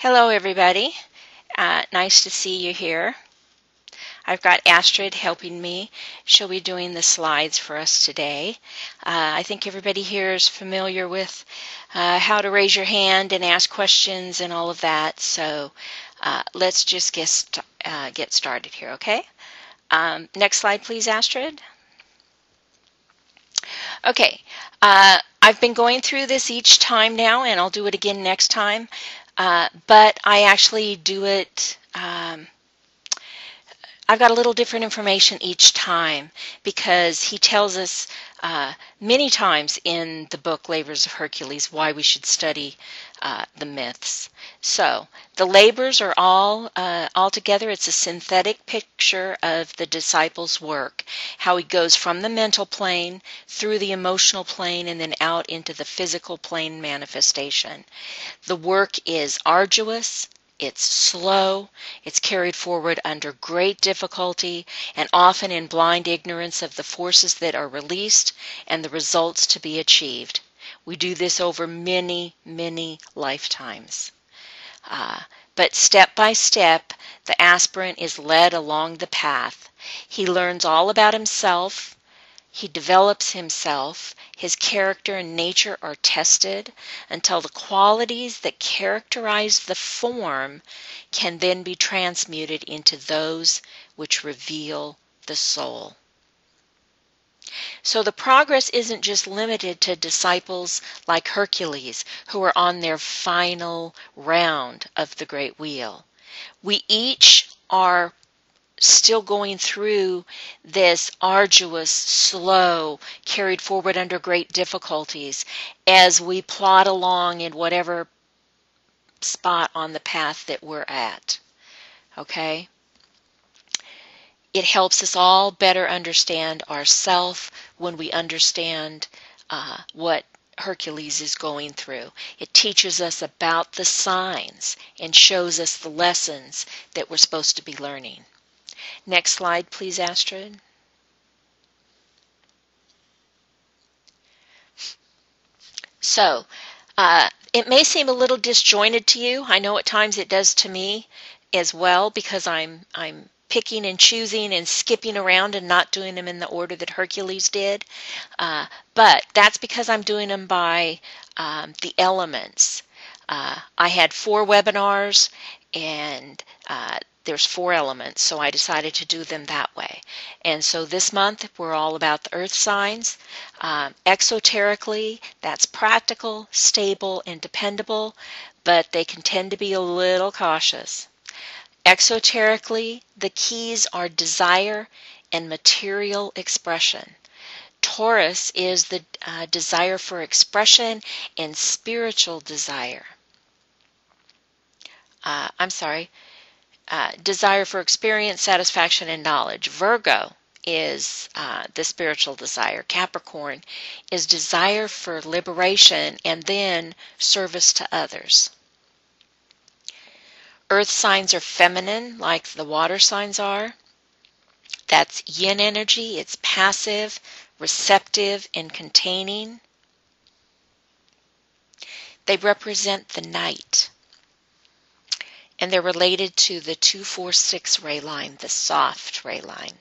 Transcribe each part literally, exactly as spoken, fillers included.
Hello everybody, uh, nice to see you here. I've got Astrid helping me. She'll be doing the slides for us today. Uh, I think everybody here is familiar with uh, how to raise your hand and ask questions and all of that, so uh, let's just get, st uh, get started here, okay? Um, next slide please, Astrid. Okay, uh, I've been going through this each time now, and I'll do it again next time, uh, but I actually do it um, I've got a little different information each time because he tells us uh, many times in the book Labors of Hercules why we should study uh, the myths. So the labors are all uh, all together. It's a synthetic picture of the disciple's work, how he goes from the mental plane through the emotional plane and then out into the physical plane manifestation. The work is arduous. It's slow, it's carried forward under great difficulty, and often in blind ignorance of the forces that are released and the results to be achieved. We do this over many, many lifetimes. Uh, but step by step, the aspirant is led along the path. He learns all about himself. He develops himself. His character and nature are tested until the qualities that characterize the form can then be transmuted into those which reveal the soul. So the progress isn't just limited to disciples like Hercules who are on their final round of the great wheel. We each are still going through this arduous, slow, carried forward under great difficulties as we plod along in whatever spot on the path that we're at. Okay? It helps us all better understand ourself when we understand uh, what Hercules is going through. It teaches us about the signs and shows us the lessons that we're supposed to be learning. Next slide, please, Astrid. So, uh, it may seem a little disjointed to you. I know at times it does to me as well because I'm I'm picking and choosing and skipping around and not doing them in the order that Hercules did. Uh, but that's because I'm doing them by um, the elements. Uh, I had four webinars and uh, there's four elements, so I decided to do them that way. And so this month we're all about the earth signs. Um, exoterically, that's practical, stable, and dependable, but they can tend to be a little cautious. Exoterically, the keys are desire and material expression. Taurus is the uh, desire for expression and spiritual desire. Uh, I'm sorry. Uh, desire for experience, satisfaction, and knowledge. Virgo is uh, the spiritual desire. Capricorn is desire for liberation and then service to others. Earth signs are feminine, like the water signs are. That's yin energy. It's passive, receptive, and containing. They represent the night. And they're related to the two four six ray line, the soft ray line.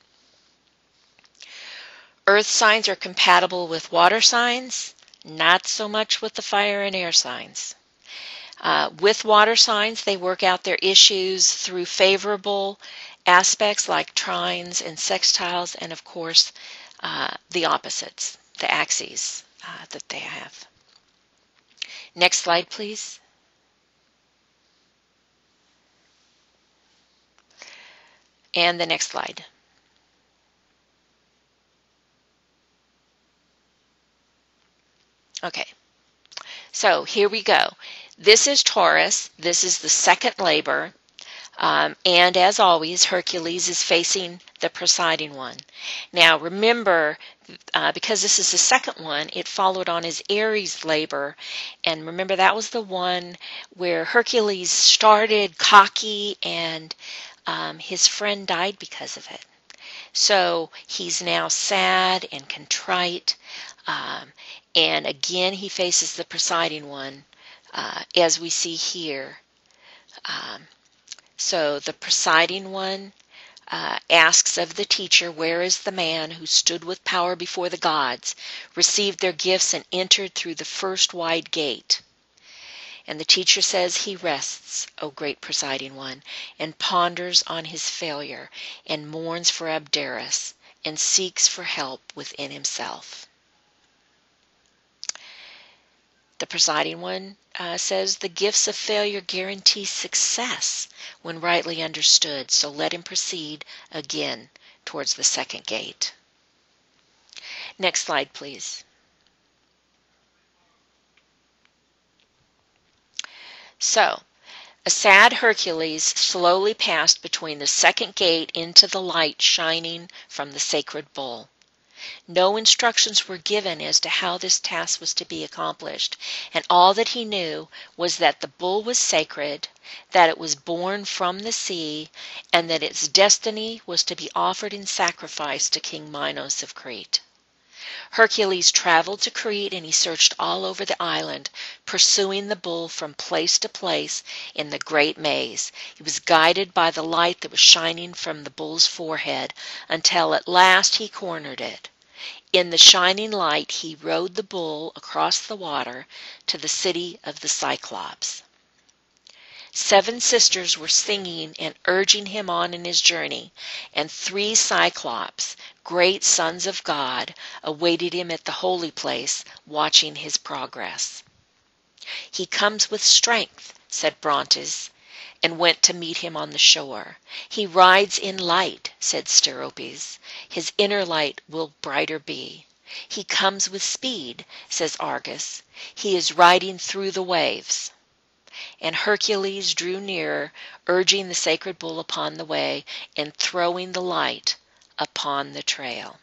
Earth signs are compatible with water signs, not so much with the fire and air signs. Uh, with water signs, they work out their issues through favorable aspects like trines and sextiles, and of course, uh, the opposites, the axes uh, that they have. Next slide, please. And the next slide. Okay, so here we go. This is Taurus. This is the second labor. Um, and as always, Hercules is facing the presiding one. Now remember, uh, because this is the second one, it followed on his Aries labor. And remember, that was the one where Hercules started cocky and um, his friend died because of it. So he's now sad and contrite. Um, and again, he faces the presiding one, uh, as we see here. Um, so the presiding one uh, asks of the teacher, "Where is the man who stood with power before the gods, received their gifts, and entered through the first wide gate?" And the teacher says, "He rests, O great presiding one, and ponders on his failure, and mourns for Abderus, and seeks for help within himself." The presiding one uh, says, "The gifts of failure guarantee success when rightly understood, so let him proceed again towards the second gate." Next slide, please. So, a sad Hercules slowly passed between the second gate into the light shining from the sacred bull. No instructions were given as to how this task was to be accomplished, and all that he knew was that the bull was sacred, that it was born from the sea, and that its destiny was to be offered in sacrifice to King Minos of Crete. Hercules traveled to Crete, and he searched all over the island, pursuing the bull from place to place in the great maze. He was guided by the light that was shining from the bull's forehead, until at last he cornered it. In the shining light he rode the bull across the water to the city of the Cyclops. Seven sisters were singing and urging him on in his journey, and three Cyclops, great sons of God, awaited him at the holy place, watching his progress. "He comes with strength," said Brontes, and went to meet him on the shore. "He rides in light," said Steropes, "his inner light will brighter be." "He comes with speed," says Argus, "he is riding through the waves." And Hercules drew nearer, urging the sacred bull upon the way, and throwing the light upon the trail.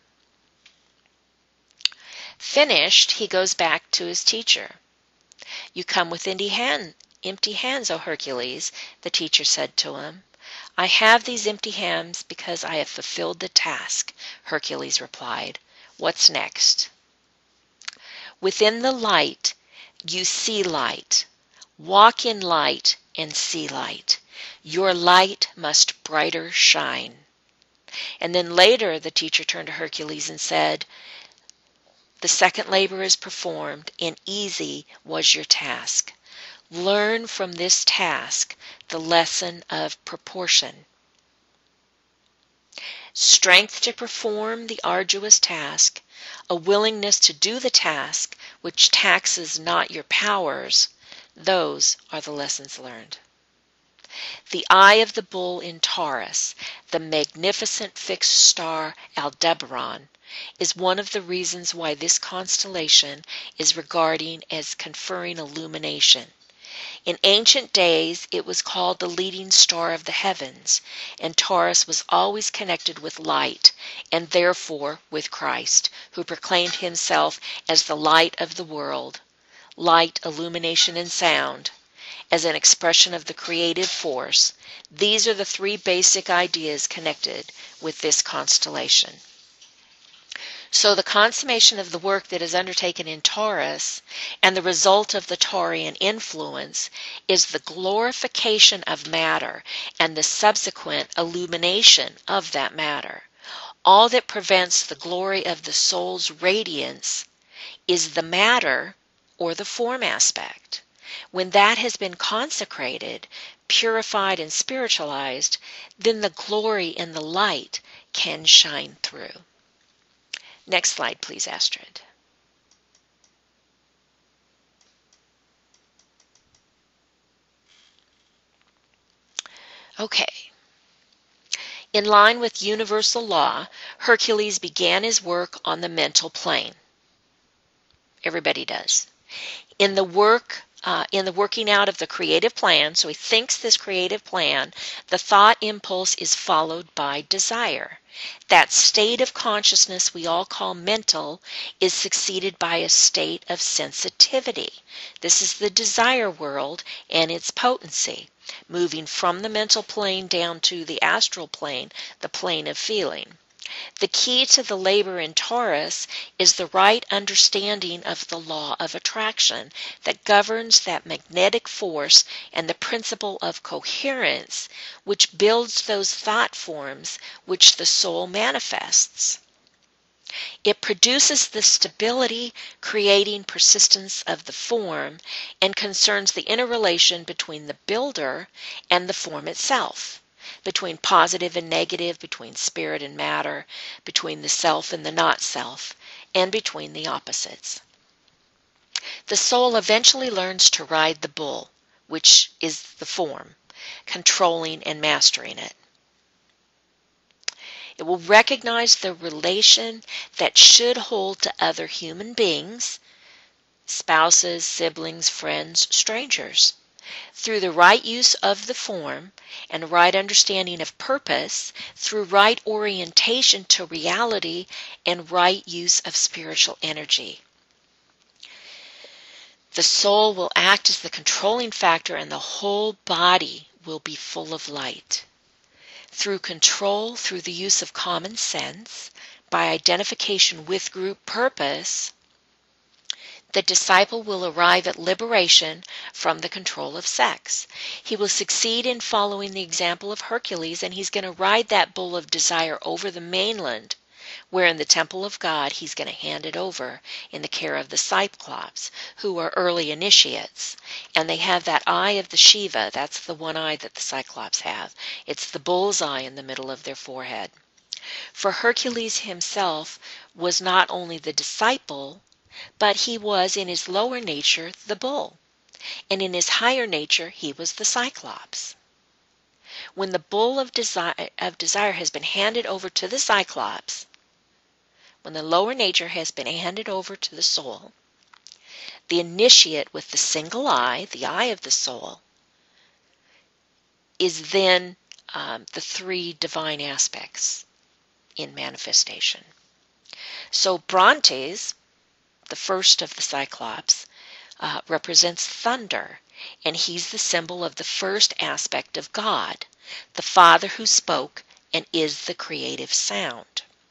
Finished, he goes back to his teacher. "You come with empty, hand, empty hands, O Hercules," the teacher said to him. "I have these empty hands because I have fulfilled the task," Hercules replied. "What's next?" "Within the light you see light. Walk in light and see light. Your light must brighter shine." And then later the teacher turned to Hercules and said, "The second labor is performed, and easy was your task. Learn from this task the lesson of proportion. Strength to perform the arduous task, a willingness to do the task which taxes not your powers, those are the lessons learned." The eye of the bull in Taurus, the magnificent fixed star Aldebaran, is one of the reasons why this constellation is regarded as conferring illumination. In ancient days it was called the leading star of the heavens, and Taurus was always connected with light, and therefore with Christ, who proclaimed himself as the light of the world, light, illumination, and sound, as an expression of the creative force. These are the three basic ideas connected with this constellation. So the consummation of the work that is undertaken in Taurus and the result of the Taurian influence is the glorification of matter and the subsequent illumination of that matter. All that prevents the glory of the soul's radiance is the matter or the form aspect. When that has been consecrated, purified, and spiritualized, then the glory and the light can shine through. Next slide, please, Astrid. Okay. In line with universal law, Hercules began his work on the mental plane. Everybody does. In the work Uh, in the working out of the creative plan, so he thinks this creative plan, the thought impulse is followed by desire. That state of consciousness we all call mental is succeeded by a state of sensitivity. This is the desire world and its potency, moving from the mental plane down to the astral plane, the plane of feeling. The key to the labor in Taurus is the right understanding of the law of attraction that governs that magnetic force and the principle of coherence which builds those thought forms which the soul manifests. It produces the stability, creating persistence of the form, and concerns the interrelation between the builder and the form itself, between positive and negative, between spirit and matter, between the self and the not self, and between the opposites. The soul eventually learns to ride the bull, which is the form, controlling and mastering it. It will recognize the relation that should hold to other human beings, spouses, siblings, friends, strangers. Through the right use of the form and right understanding of purpose, through right orientation to reality and right use of spiritual energy. The soul will act as the controlling factor and the whole body will be full of light. Through control, through the use of common sense, by identification with group purpose, the disciple will arrive at liberation from the control of sex. He will succeed in following the example of Hercules, and he's going to ride that bull of desire over the mainland, where in the temple of God he's going to hand it over in the care of the Cyclops, who are early initiates. And they have that eye of the Shiva, that's the one eye that the Cyclops have. It's the bull's eye in the middle of their forehead. For Hercules himself was not only the disciple, but he was in his lower nature the bull, and in his higher nature he was the Cyclops. When the bull of desire, of desire has been handed over to the Cyclops, when the lower nature has been handed over to the soul, the initiate with the single eye, the eye of the soul, is then um, the three divine aspects in manifestation. So Brontes, the first of the Cyclops, uh, represents thunder, and he's the symbol of the first aspect of God, the Father who spoke and is the creative sound.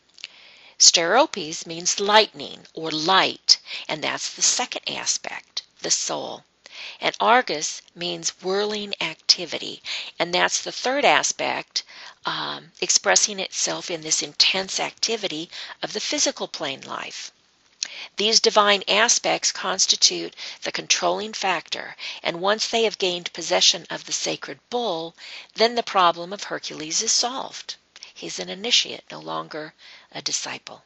Steropes means lightning or light, and that's the second aspect, the soul. And Argus means whirling activity, and that's the third aspect, um, expressing itself in this intense activity of the physical plane life. These divine aspects constitute the controlling factor, and once they have gained possession of the sacred bull, then the problem of Hercules is solved. He's an initiate, no longer a disciple.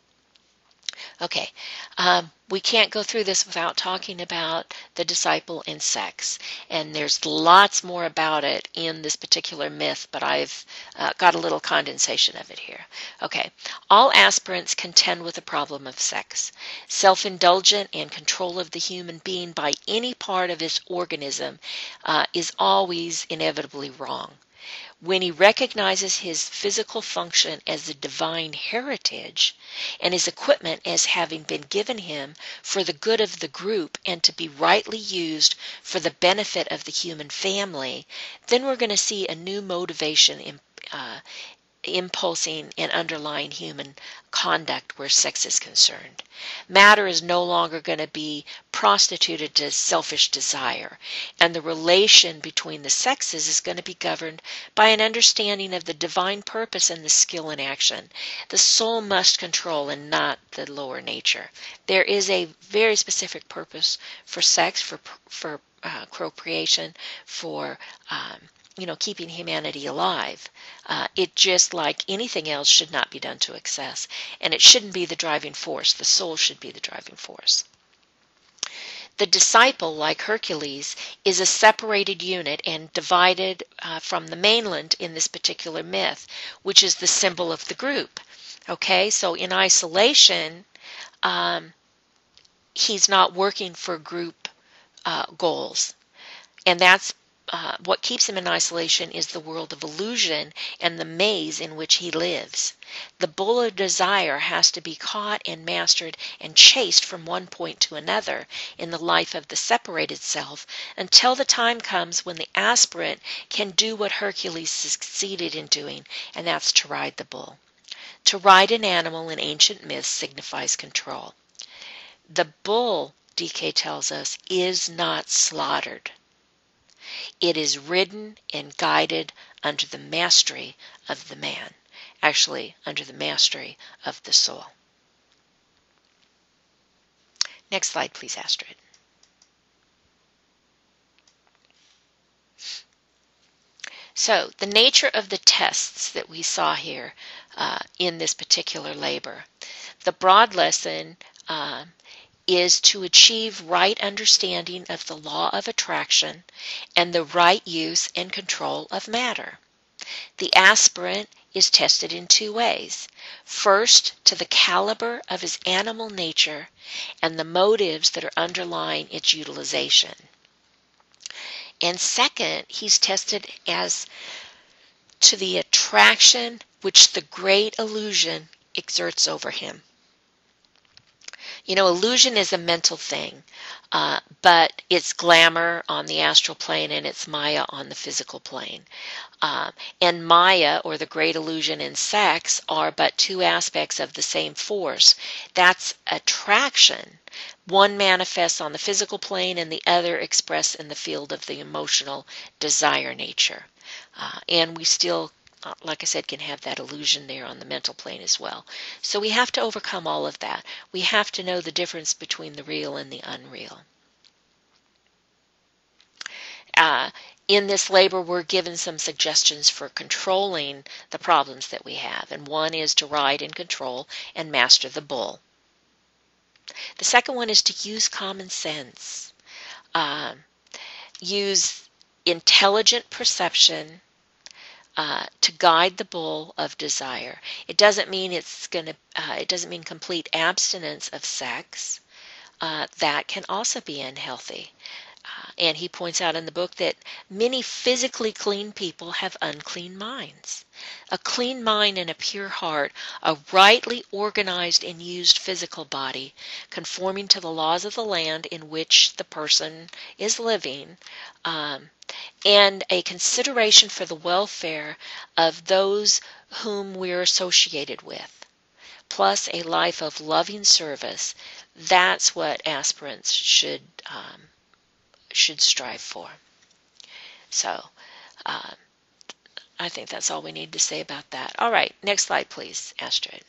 Okay, um, we can't go through this without talking about the disciple and sex, and there's lots more about it in this particular myth, but I've uh, got a little condensation of it here. Okay, all aspirants contend with the problem of sex. Self-indulgent and control of the human being by any part of his organism uh, is always inevitably wrong. When he recognizes his physical function as a divine heritage and his equipment as having been given him for the good of the group and to be rightly used for the benefit of the human family, then we're going to see a new motivation in, uh, impulsing and underlying human conduct where sex is concerned. Matter is no longer going to be prostituted to selfish desire, and the relation between the sexes is going to be governed by an understanding of the divine purpose and the skill in action. The soul must control and not the lower nature. There is a very specific purpose for sex, for for uh, procreation, for um, you know, keeping humanity alive. Uh, it just, like anything else, should not be done to excess. And it shouldn't be the driving force. The soul should be the driving force. The disciple, like Hercules, is a separated unit and divided uh, from the mainland in this particular myth, which is the symbol of the group. Okay, so in isolation, um, he's not working for group uh, goals. And that's Uh, what keeps him in isolation is the world of illusion and the maze in which he lives. The bull of desire has to be caught and mastered and chased from one point to another in the life of the separated self until the time comes when the aspirant can do what Hercules succeeded in doing, and that's to ride the bull. To ride an animal in ancient myths signifies control. The bull, D K tells us, is not slaughtered. It is ridden and guided under the mastery of the man. Actually, under the mastery of the soul. Next slide, please, Astrid. So, the nature of the tests that we saw here uh, in this particular labor. The broad lesson uh, is to achieve right understanding of the law of attraction and the right use and control of matter. The aspirant is tested in two ways. First, to the caliber of his animal nature and the motives that are underlying its utilization. And second, he's tested as to the attraction which the great illusion exerts over him. You know, illusion is a mental thing, uh, but it's glamour on the astral plane and it's Maya on the physical plane. Uh, and Maya, or the great illusion, and sex are but two aspects of the same force. That's attraction. One manifests on the physical plane and the other expressed in the field of the emotional desire nature. Uh, and we still, uh, like I said, can have that illusion there on the mental plane as well. So we have to overcome all of that. We have to know the difference between the real and the unreal. Uh, in this labor, we're given some suggestions for controlling the problems that we have. And one is to ride and control and master the bull. The second one is to use common sense. Uh, use intelligent perception uh, to guide the bull of desire. It doesn't mean it's going to. Uh, it doesn't mean complete abstinence of sex. Uh, that can also be unhealthy. Uh, and he points out in the book that many physically clean people have unclean minds. A clean mind and a pure heart, a rightly organized and used physical body, conforming to the laws of the land in which the person is living, um, and a consideration for the welfare of those whom we're associated with, plus a life of loving service. That's what aspirants should um, should strive for. So, uh, I think that's all we need to say about that. All right, next slide, please, Astrid.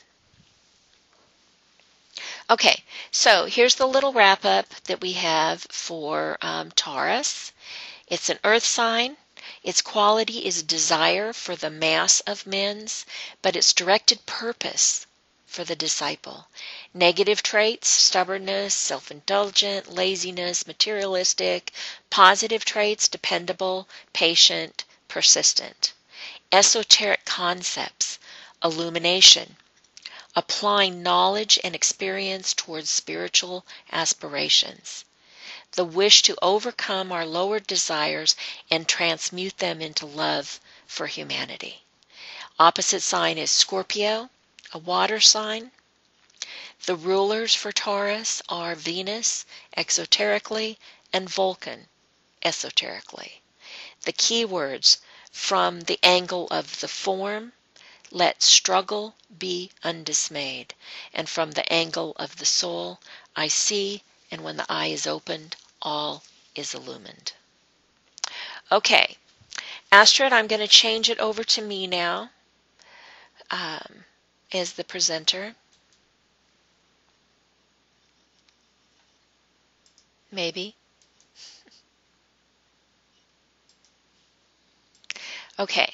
Okay, so here's the little wrap-up that we have for um, Taurus. It's an earth sign. Its quality is desire for the mass of men's, but its directed purpose for the disciple. Negative traits: stubbornness, self-indulgent, laziness, materialistic. Positive traits: dependable, patient, persistent. Esoteric concepts: illumination, applying knowledge and experience towards spiritual aspirations. The wish to overcome our lower desires and transmute them into love for humanity. Opposite sign is Scorpio, a water sign. The rulers for Taurus are Venus, exoterically, and Vulcan, esoterically. The keywords: from the angle of the form, let struggle be undismayed. And from the angle of the soul, I see, and when the eye is opened, all is illumined. Okay, Astrid, I'm going to change it over to me now um, as the presenter. Maybe. Okay.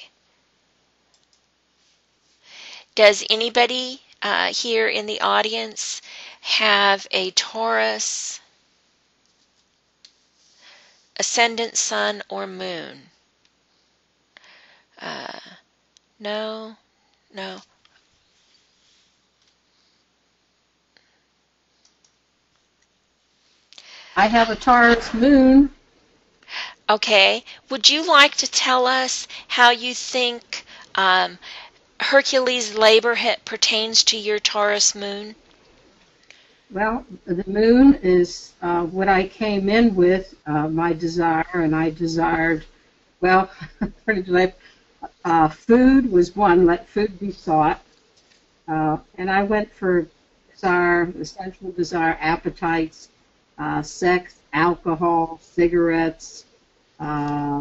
Does anybody uh, here in the audience have a Taurus ascendant, sun, or moon? Uh, no? No? I have a Taurus moon. Okay. Would you like to tell us how you think um, Hercules' labor pertains to your Taurus moon? Well, the moon is uh, what I came in with, uh, my desire, and I desired, well, pretty much, uh, food was one, let food be sought. Uh, and I went for desire, the sensual desire, appetites, uh, sex, alcohol, cigarettes, uh,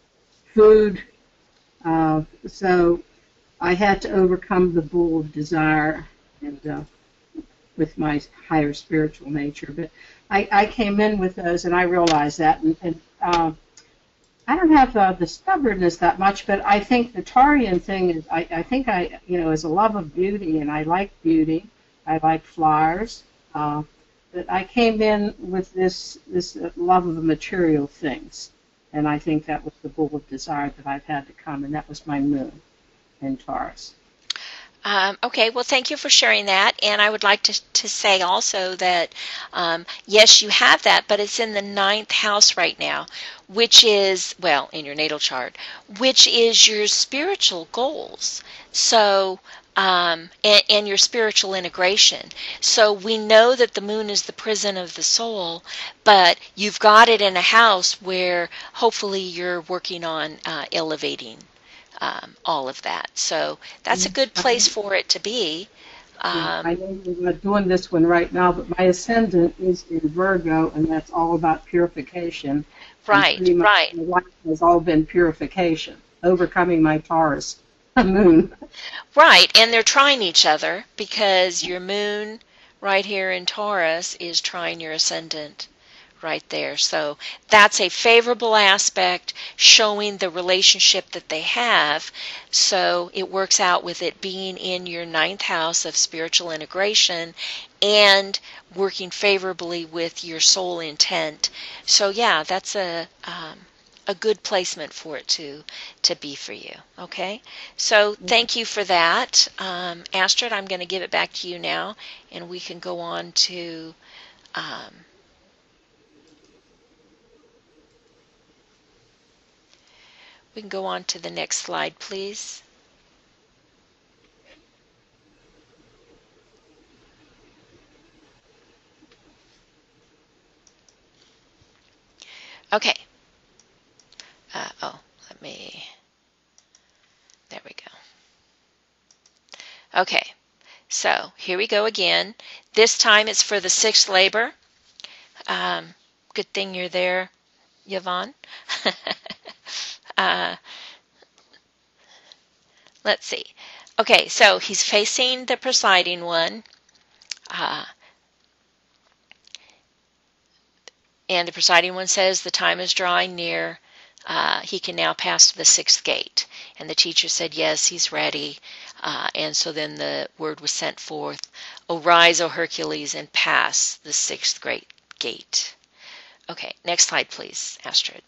food. Uh, so I had to overcome the bull of desire and uh, with my higher spiritual nature. But I, I came in with those, and I realized that. And, and uh, I don't have uh, the stubbornness that much, but I think the Taurean thing is, I, I think I, you know, is a love of beauty, and I like beauty. I like flowers. Uh, but I came in with this this uh, love of the material things, and I think that was the bull of desire that I've had to come, and that was my moon in Taurus. Um, okay, well, thank you for sharing that. And I would like to, to say also that, um, yes, you have that, but it's in the ninth house right now, which is, well, in your natal chart, which is your spiritual goals. So, um, and, and your spiritual integration. So we know that the moon is the prison of the soul, but you've got it in a house where hopefully you're working on uh, elevating um, all of that. So that's a good place for it to be. Yeah, I Um, know we're not doing this one right now, but my ascendant is in Virgo, and that's all about purification. And right, pretty much right, my life has all been purification, overcoming my Taurus moon. right. And they're trying each other because your moon right here in Taurus is trying your ascendant right there. So that's a favorable aspect showing the relationship that they have. So it works out with it being in your ninth house of spiritual integration and working favorably with your soul intent. So yeah, that's a um, a good placement for it to to be for you. Okay, so thank you for that, um, Astrid. I'm going to give it back to you now, and we can go on to. Um, We can go on to the next slide, please. Okay. Uh, oh, let me, there we go. Okay, so here we go again. This time it's for the sixth labor. Um, good thing you're there, Yvonne. uh, let's see. Okay, so he's facing the presiding one. Uh, and the presiding one says the time is drawing near. Uh, he can now pass to the sixth gate. And the teacher said, yes, he's ready. Uh, and so then the word was sent forth, arise, O Hercules, and pass the sixth great gate. Okay, next slide, please, Astrid.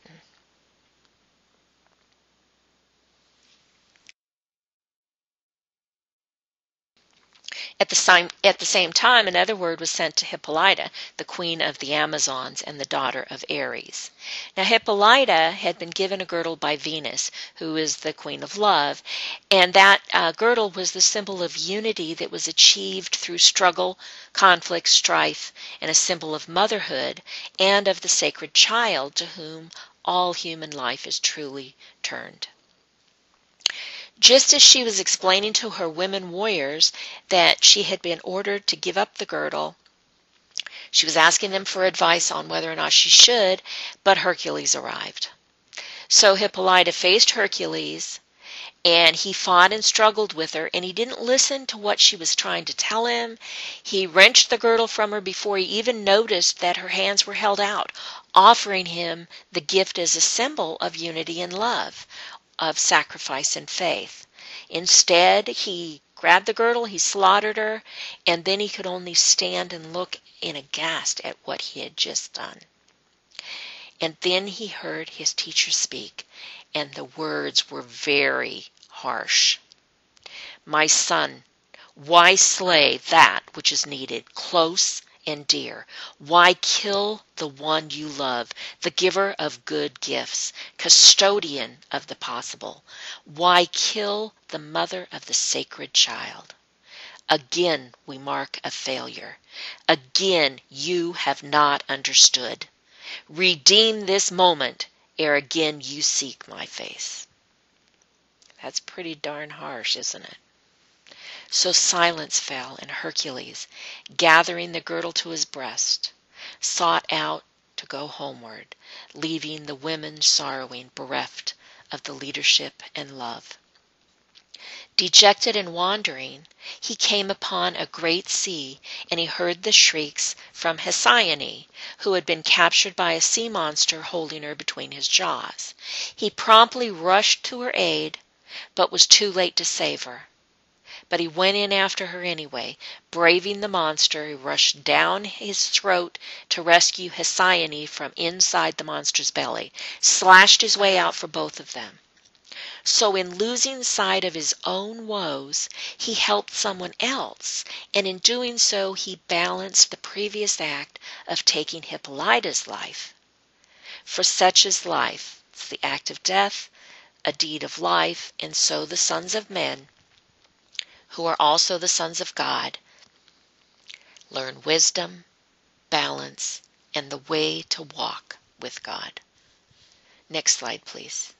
At the, same, at the same time, another word was sent to Hippolyta, the queen of the Amazons and the daughter of Ares. Now, Hippolyta had been given a girdle by Venus, who is the queen of love, and that uh, girdle was the symbol of unity that was achieved through struggle, conflict, strife, and a symbol of motherhood and of the sacred child to whom all human life is truly turned. Just as she was explaining to her women warriors that she had been ordered to give up the girdle, she was asking them for advice on whether or not she should, but Hercules arrived. So Hippolyta faced Hercules, and he fought and struggled with her, and he didn't listen to what she was trying to tell him. He wrenched the girdle from her before he even noticed that her hands were held out, offering him the gift as a symbol of unity and love, of sacrifice and faith. Instead, he grabbed the girdle, he slaughtered her, and then he could only stand and look in aghast at what he had just done. And then he heard his teacher speak, and the words were very harsh. My son, why slay that which is needed close and dear? Why kill the one you love, the giver of good gifts, custodian of the possible? Why kill the mother of the sacred child? Again we mark a failure. Again you have not understood. Redeem this moment ere again you seek my face. That's pretty darn harsh, isn't it? So silence fell, and Hercules, gathering the girdle to his breast, sought out to go homeward, leaving the women sorrowing, bereft of the leadership and love. Dejected and wandering, he came upon a great sea, and he heard the shrieks from Hesione, who had been captured by a sea monster holding her between his jaws. He promptly rushed to her aid, but was too late to save her. But he went in after her anyway. Braving the monster, he rushed down his throat to rescue Hesione from inside the monster's belly, slashed his way out for both of them. So in losing sight of his own woes, he helped someone else, and in doing so he balanced the previous act of taking Hippolyta's life. For such is life. It's the act of death, a deed of life, and so the sons of men, who are also the sons of God, learn wisdom, balance, and the way to walk with God. Next slide, please.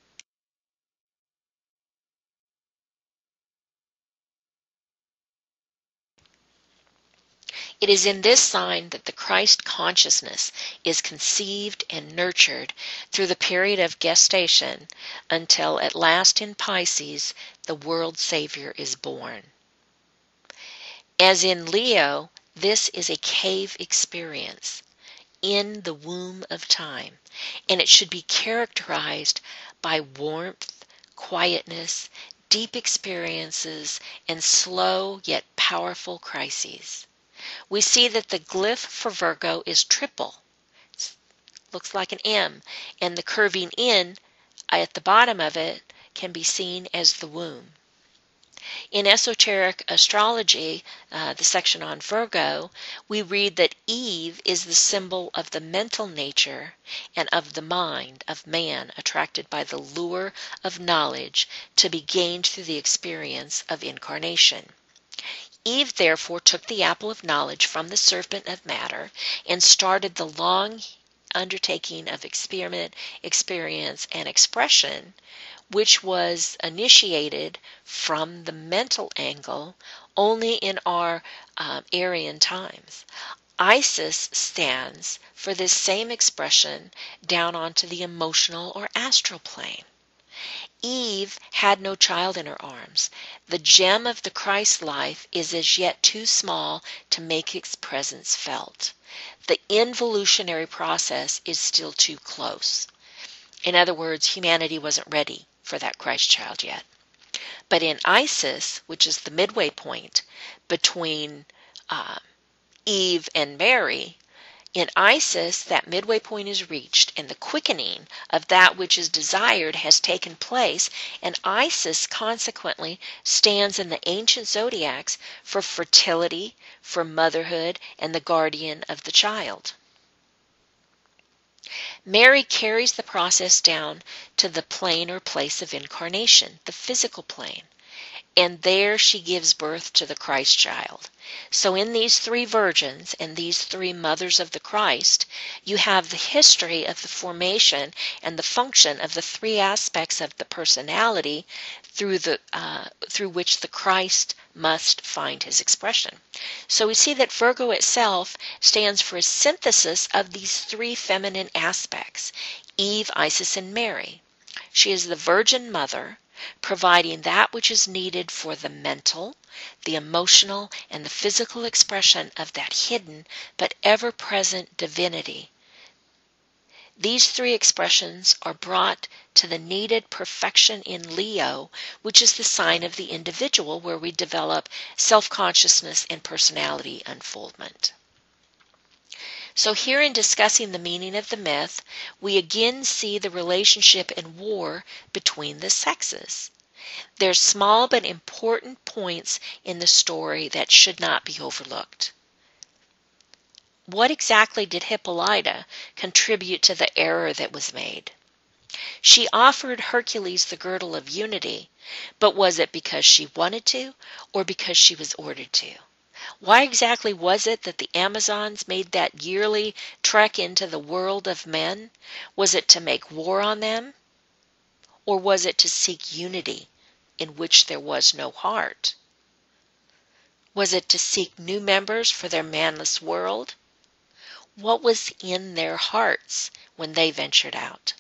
It is in this sign that the Christ consciousness is conceived and nurtured through the period of gestation until at last in Pisces the world Savior is born. As in Leo, this is a cave experience in the womb of time, and it should be characterized by warmth, quietness, deep experiences, and slow yet powerful crises. We see that the glyph for Virgo is triple. It looks like an M, and the curving in at the bottom of it can be seen as the womb. In esoteric astrology, uh, the section on Virgo, we read that Eve is the symbol of the mental nature and of the mind of man attracted by the lure of knowledge to be gained through the experience of incarnation. Eve therefore took the apple of knowledge from the serpent of matter and started the long undertaking of experiment, experience, and expression, which was initiated from the mental angle only in our um, Aryan times. Isis stands for this same expression down onto the emotional or astral plane. Eve had no child in her arms. The gem of the Christ life is as yet too small to make its presence felt. The involutionary process is still too close. In other words, humanity wasn't ready for that Christ child yet. But in Isis, which is the midway point between uh, Eve and Mary, in Isis, that midway point is reached, and the quickening of that which is desired has taken place, and Isis consequently stands in the ancient zodiacs for fertility, for motherhood, and the guardian of the child. Mary carries the process down to the plane or place of incarnation, the physical plane, and there she gives birth to the Christ child. So in these three virgins and these three mothers of the Christ, you have the history of the formation and the function of the three aspects of the personality through the uh, through which the Christ must find his expression. So we see that Virgo itself stands for a synthesis of these three feminine aspects, Eve, Isis, and Mary. She is the Virgin Mother, providing that which is needed for the mental, the emotional, and the physical expression of that hidden but ever-present divinity. These three expressions are brought to the needed perfection in Leo, which is the sign of the individual where we develop self-consciousness and personality unfoldment. So here in discussing the meaning of the myth, we again see the relationship and war between the sexes. There's small but important points in the story that should not be overlooked. What exactly did Hippolyta contribute to the error that was made? She offered Hercules the girdle of unity, but was it because she wanted to or because she was ordered to? Why exactly was it that the Amazons made that yearly trek into the world of men? Was it to make war on them? Or was it to seek unity in which there was no heart? Was it to seek new members for their manless world? What was in their hearts when they ventured out?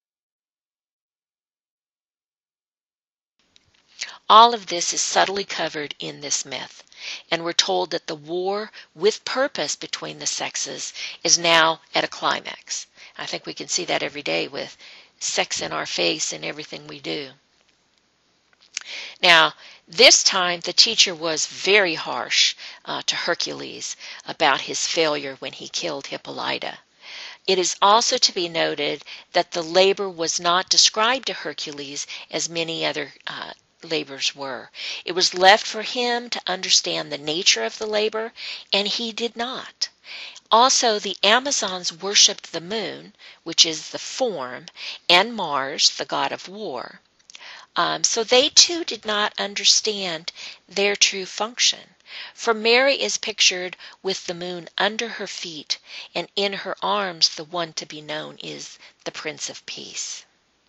All of this is subtly covered in this myth, and we're told that the war with purpose between the sexes is now at a climax. I think we can see that every day with sex in our face and everything we do. Now, this time the teacher was very harsh uh, to Hercules about his failure when he killed Hippolyta. It is also to be noted that the labor was not described to Hercules as many other uh, labors were. It was left for him to understand the nature of the labor, and he did not. Also, the Amazons worshipped the moon, which is the form, and Mars, the god of war. Um, so they too did not understand their true function. For Mary is pictured with the moon under her feet, and in her arms the one to be known is the Prince of Peace.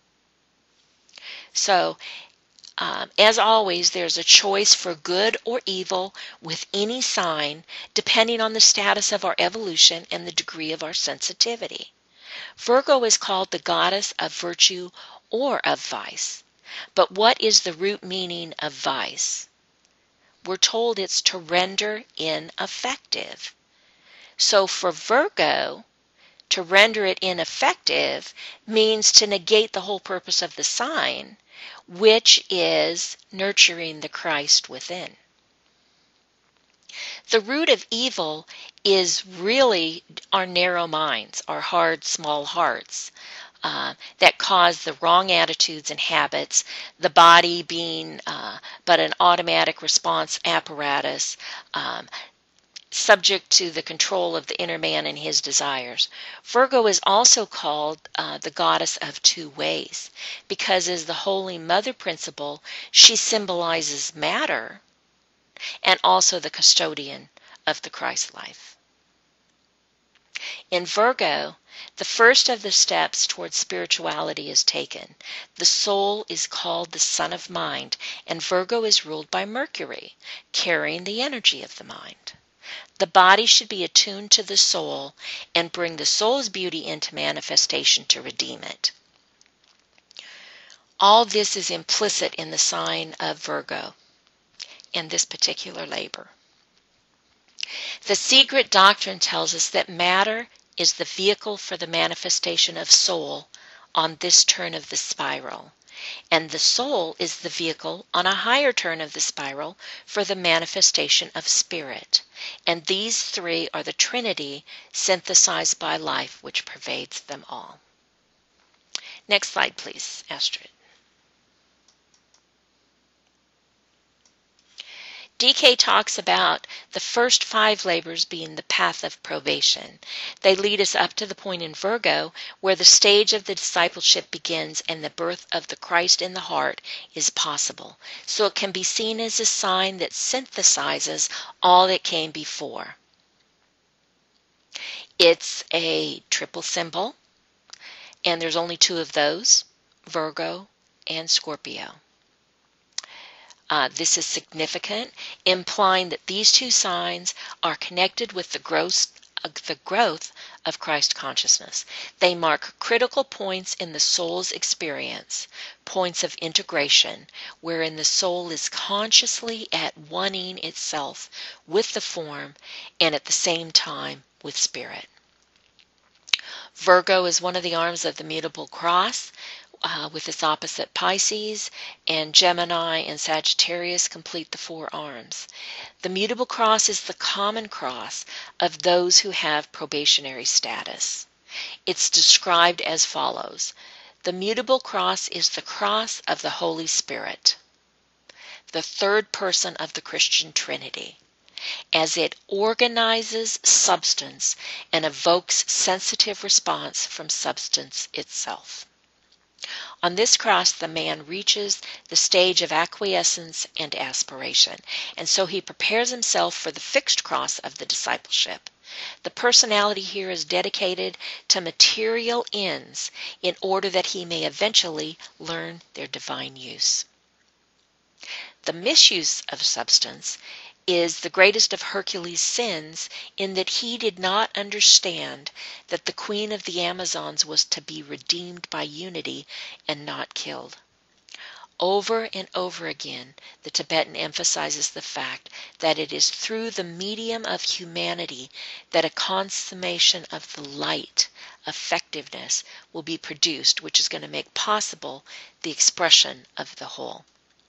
So, um, as always, there's a choice for good or evil with any sign, depending on the status of our evolution and the degree of our sensitivity. Virgo is called the goddess of virtue or of vice. But what is the root meaning of vice? We're told it's to render ineffective. So for Virgo, to render it ineffective means to negate the whole purpose of the sign, which is nurturing the Christ within. The root of evil is really our narrow minds, our hard, small hearts. Uh, that cause the wrong attitudes and habits, the body being uh, but an automatic response apparatus, um, subject to the control of the inner man and his desires. Virgo is also called uh, the goddess of two ways, because as the Holy Mother principle, she symbolizes matter and also the custodian of the Christ life. In Virgo, the first of the steps towards spirituality is taken. The soul is called the Son of Mind, and Virgo is ruled by Mercury, carrying the energy of the mind. The body should be attuned to the soul and bring the soul's beauty into manifestation to redeem it. All this is implicit in the sign of Virgo in this particular labor. The secret doctrine tells us that matter is the vehicle for the manifestation of soul on this turn of the spiral, and the soul is the vehicle on a higher turn of the spiral for the manifestation of spirit. And these three are the Trinity synthesized by life, which pervades them all. Next slide, please, Astrid. D K talks about the first five labors being the path of probation. They lead us up to the point in Virgo where the stage of the discipleship begins and the birth of the Christ in the heart is possible. So it can be seen as a sign that synthesizes all that came before. It's a triple symbol, and there's only two of those, Virgo and Scorpio. Uh, this is significant, implying that these two signs are connected with the growth, uh, the growth of Christ consciousness. They mark critical points in the soul's experience, points of integration, wherein the soul is consciously at one-ing itself with the form and at the same time with spirit. Virgo is one of the arms of the mutable cross, Uh, with its opposite Pisces, and Gemini and Sagittarius complete the four arms. The mutable cross is the common cross of those who have probationary status. It's described as follows. The mutable cross is the cross of the Holy Spirit, the third person of the Christian Trinity, as it organizes substance and evokes sensitive response from substance itself. On this cross, the man reaches the stage of acquiescence and aspiration, and so he prepares himself for the fixed cross of the discipleship. The personality here is dedicated to material ends in order that he may eventually learn their divine use. The misuse of substance is the greatest of Hercules' sins in that he did not understand that the queen of the Amazons was to be redeemed by unity and not killed. Over and over again, the Tibetan emphasizes the fact that it is through the medium of humanity that a consummation of the light effectiveness will be produced, which is going to make possible the expression of the whole.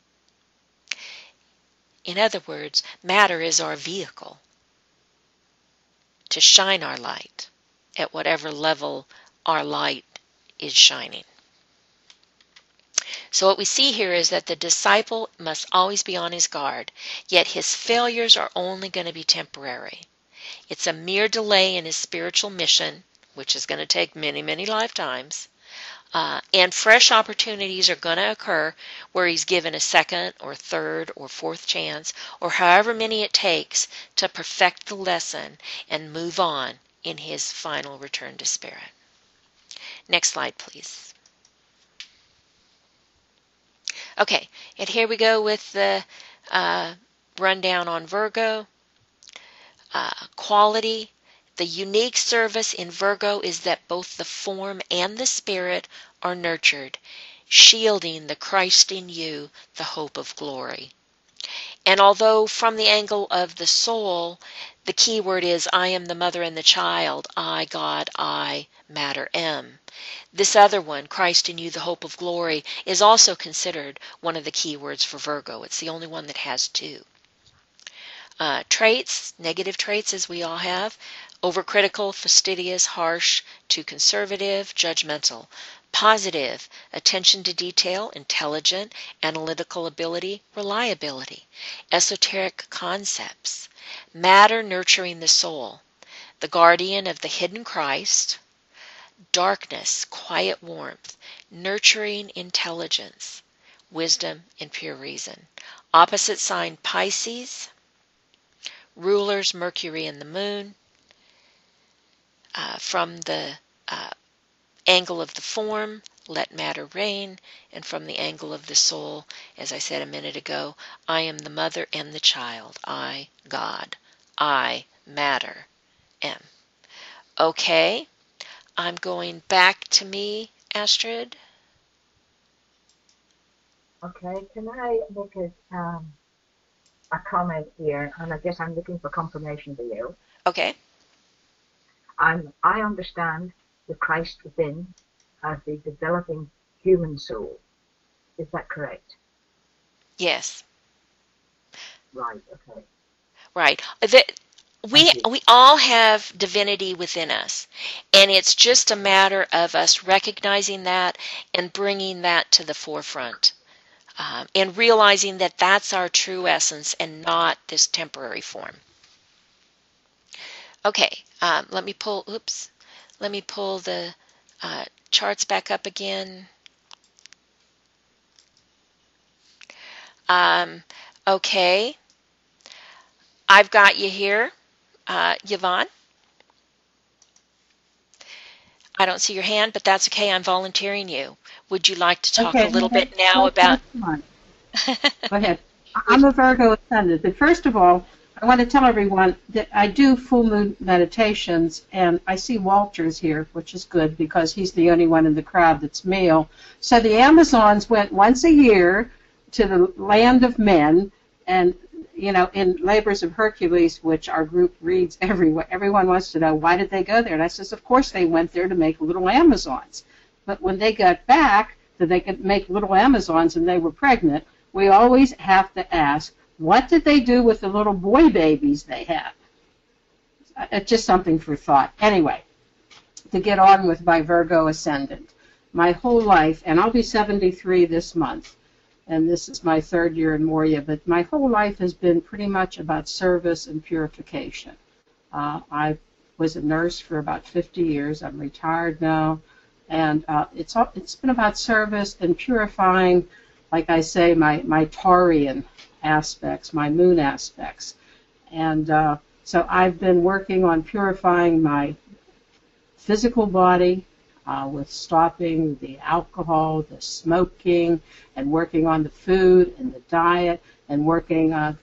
In other words, matter is our vehicle to shine our light at whatever level our light is shining. So what we see here is that the disciple must always be on his guard, yet his failures are only going to be temporary. It's a mere delay in his spiritual mission, which is going to take many, many lifetimes, uh, and fresh opportunities are going to occur where he's given a second or third or fourth chance, or however many it takes to perfect the lesson and move on in his final return to spirit. Next slide, please. Okay, and here we go with the uh, rundown on Virgo. Uh, quality. The unique service in Virgo is that both the form and the spirit are nurtured, shielding the Christ in you, the hope of glory. And although from the angle of the soul, the key word is I am the mother and the child, I, God, I, matter, am. This other one, Christ in you, the hope of glory, is also considered one of the key words for Virgo. It's the only one that has two. Uh, traits, negative traits as we all have, overcritical, fastidious, harsh, too conservative, judgmental. Positive, attention to detail, intelligent, analytical ability, reliability. Esoteric concepts, matter nurturing the soul, the guardian of the hidden Christ, darkness, quiet warmth, nurturing intelligence, wisdom and pure reason. Opposite sign Pisces, rulers Mercury and the moon. Uh, from the uh, angle of the form, let matter reign, and from the angle of the soul, as I said a minute ago, I am the mother and the child. I, God, I, matter, am. Okay, I'm going back to me, Astrid. Okay, can I make a, um, a comment here? And I guess I'm looking for confirmation to you. Okay. I'm, I understand the Christ within as the developing human soul. Is that correct? Yes. Right, okay. Right. The, we we all have divinity within us, and it's just a matter of us recognizing that and bringing that to the forefront, um, and realizing that that's our true essence and not this temporary form. Okay, um, let me pull. Oops, let me pull the uh, charts back up again. Um, okay, I've got you here, uh, Yvonne. I don't see your hand, but that's okay. I'm volunteering you. Would you like to talk Okay, a little okay. bit now about... Go ahead. I'm a Virgo ascendant, but first of all, I want to tell everyone that I do full moon meditations, and I see Walter's here, which is good because he's the only one in the crowd that's male. So the Amazons went once a year to the land of men, and you know, in Labors of Hercules, which our group reads, everyone, everyone wants to know, why did they go there? And I says, of course they went there to make little Amazons. But when they got back, that they could make little Amazons and they were pregnant, we always have to ask, what did they do with the little boy babies they had? It's just something for thought. Anyway, to get on with my Virgo ascendant. My whole life, and I'll be seventy-three this month, and this is my third year in Moria, but my whole life has been pretty much about service and purification. Uh, I was a nurse for about fifty years. I'm retired now, and uh, it's it's been about service and purifying, like I say, my, my Taurian aspects, my moon aspects. And uh, so I've been working on purifying my physical body, Uh, with stopping the alcohol, the smoking, and working on the food and the diet, and working uh,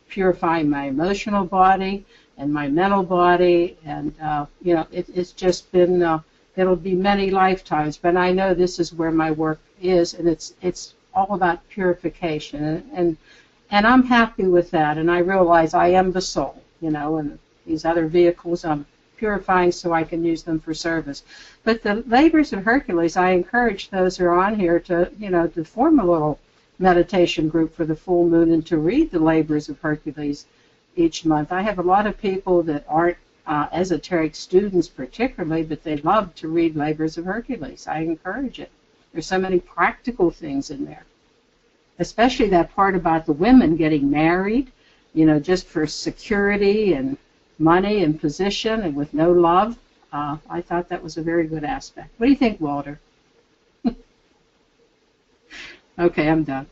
purifying my emotional body and my mental body, and uh, you know, it, it's just been. Uh, it'll be many lifetimes, but I know this is where my work is, and it's it's all about purification, and and, and I'm happy with that, and I realize I am the soul, you know, and these other vehicles I'm purifying so I can use them for service. But the labors of Hercules, I encourage those who are on here to, you know, to form a little meditation group for the full moon and to read the labors of Hercules each month. I have a lot of people that aren't uh, esoteric students particularly, but they love to read labors of Hercules. I encourage it. There's so many practical things in there, especially that part about the women getting married, you know, just for security and money and position and with no love. Uh, I thought that was a very good aspect. What do you think, Walter? Okay, I'm done.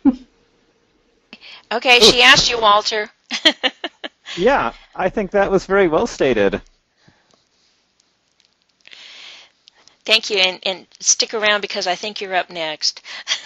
Okay, she asked you, Walter. Yeah, I think that was very well stated. Thank you, and, and stick around because I think you're up next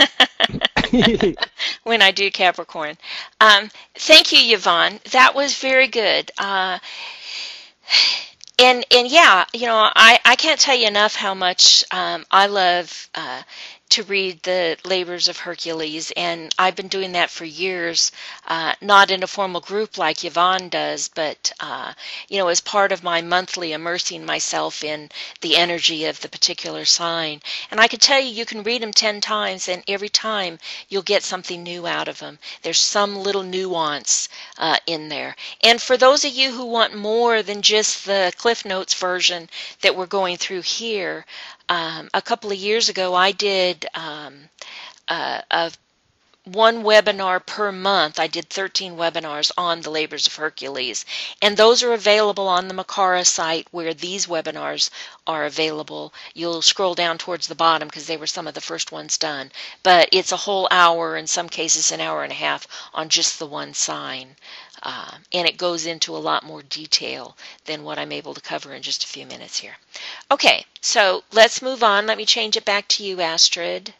when I do Capricorn. Um, thank you, Yvonne. That was very good. Uh, and and yeah, you know, I, I can't tell you enough how much um, I love uh, to read the Labors of Hercules, and I've been doing that for years, uh, not in a formal group like Yvonne does, but, uh, you know, as part of my monthly immersing myself in the energy of the particular sign. And I can tell you, you can read them ten times, and every time you'll get something new out of them. There's some little nuance uh, in there. And for those of you who want more than just the Cliff Notes version that we're going through here, Um, a couple of years ago, I did um, uh, a one webinar per month. I did thirteen webinars on the Labors of Hercules, and those are available on the Makara site where these webinars are available. You'll scroll down towards the bottom because they were some of the first ones done, but it's a whole hour, in some cases an hour and a half, on just the one sign. Uh, and it goes into a lot more detail than what I'm able to cover in just a few minutes here. Okay, so let's move on. Let me change it back to you, Astrid.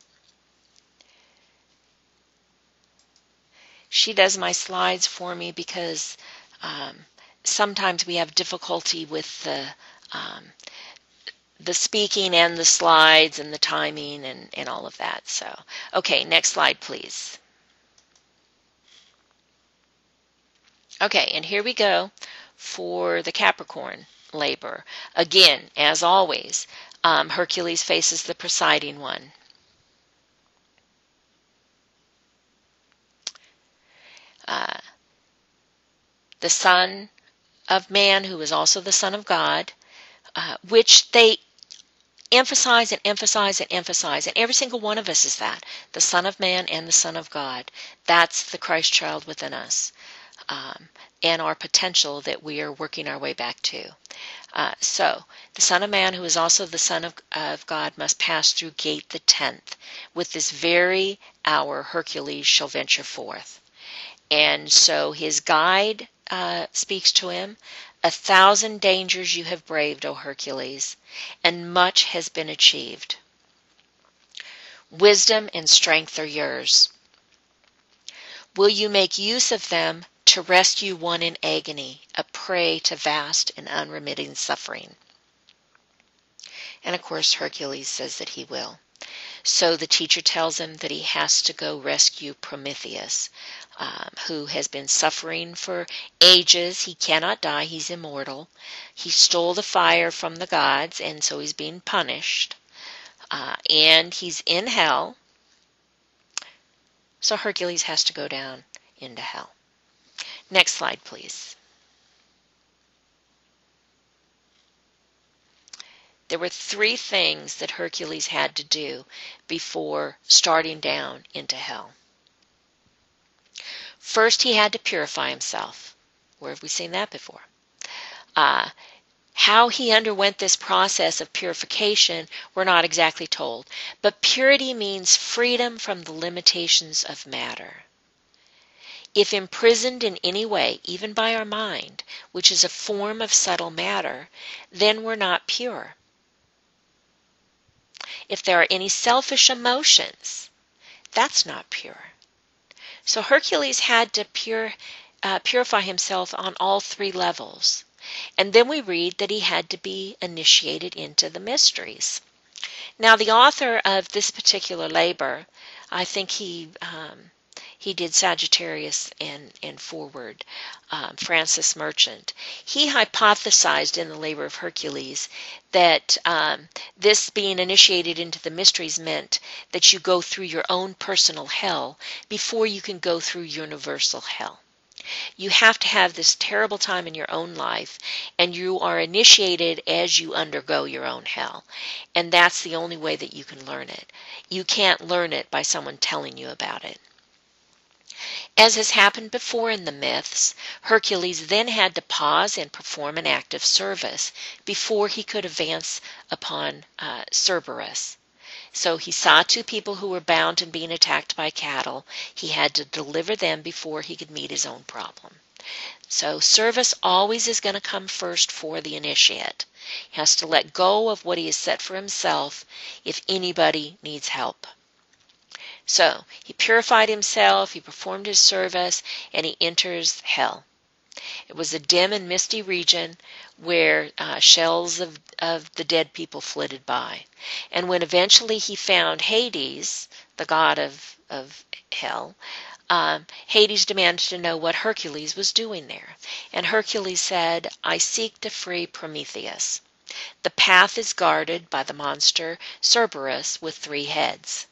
She does my slides for me because um, sometimes we have difficulty with the um, the speaking and the slides and the timing and, and all of that. So, okay, next slide, please. Okay, and here we go for the Capricorn labor. Again, as always, um, Hercules faces the presiding one. Uh, the Son of Man, who is also the Son of God, uh, which they emphasize and emphasize and emphasize, and every single one of us is that, the Son of Man and the Son of God. That's the Christ child within us. Um, and our potential that we are working our way back to. Uh, so, the Son of Man, who is also the Son of, of God, must pass through gate the tenth. With this very hour, Hercules shall venture forth. And so his guide uh, speaks to him. A thousand dangers you have braved, O Hercules, and much has been achieved. Wisdom and strength are yours. Will you make use of them to rescue one in agony, a prey to vast and unremitting suffering? And of course, Hercules says that he will. So the teacher tells him that he has to go rescue Prometheus, um, who has been suffering for ages. He cannot die. He's immortal. He stole the fire from the gods, and so he's being punished. Uh, and he's in hell. So Hercules has to go down into hell. Next slide, please. There were three things that Hercules had to do before starting down into hell. First, he had to purify himself. Where have we seen that before? Uh, how he underwent this process of purification, we're not exactly told. But purity means freedom from the limitations of matter. If imprisoned in any way, even by our mind, which is a form of subtle matter, then we're not pure. If there are any selfish emotions, that's not pure. So Hercules had to pure, uh, purify himself on all three levels. And then we read that he had to be initiated into the mysteries. Now, the author of this particular labor, I think he um, he did Sagittarius and, and Forward, um, Francis Merchant. He hypothesized in the labor of Hercules that um, this being initiated into the mysteries meant that you go through your own personal hell before you can go through universal hell. You have to have this terrible time in your own life, and you are initiated as you undergo your own hell. And that's the only way that you can learn it. You can't learn it by someone telling you about it. As has happened before in the myths, Hercules then had to pause and perform an act of service before he could advance upon uh, Cerberus. So he saw two people who were bound and being attacked by cattle. He had to deliver them before he could meet his own problem. So service always is going to come first for the initiate. He has to let go of what he has set for himself if anybody needs help. So he purified himself, he performed his service, and he enters hell. It was a dim and misty region where uh, shells of, of the dead people flitted by. And when eventually he found Hades, the god of, of hell, um, Hades demanded to know what Hercules was doing there. And Hercules said, "I seek to free Prometheus. The path is guarded by the monster Cerberus with three heads.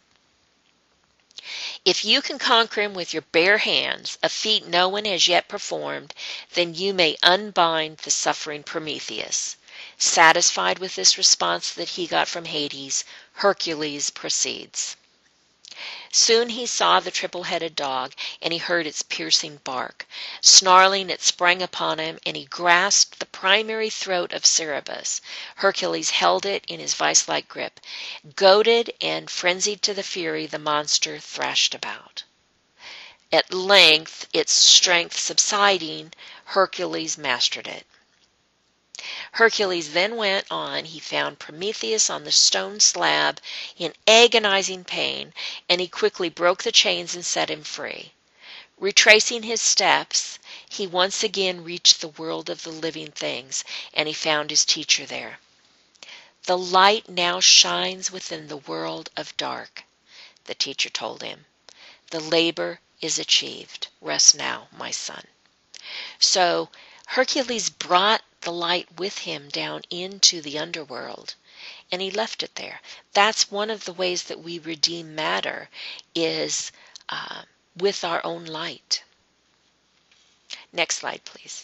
If you can conquer him with your bare hands, a feat no one has yet performed, then you may unbind the suffering Prometheus." Satisfied with this response that he got from Hades, Hercules proceeds. Soon he saw the triple-headed dog, and he heard its piercing bark. Snarling, it sprang upon him, and he grasped the primary throat of Cerberus. Hercules held it in his vice-like grip. Goaded and frenzied to the fury, the monster thrashed about. At length, its strength subsiding, Hercules mastered it. Hercules then went on. He found Prometheus on the stone slab in agonizing pain, and he quickly broke the chains and set him free. Retracing his steps, he once again reached the world of the living things, and he found his teacher there. "The light now shines within the world of dark," the teacher told him. "The labor is achieved. Rest now, my son." So Hercules brought the light with him down into the underworld, and he left it there. That's one of the ways that we redeem matter, is uh, with our own light. Next slide, please.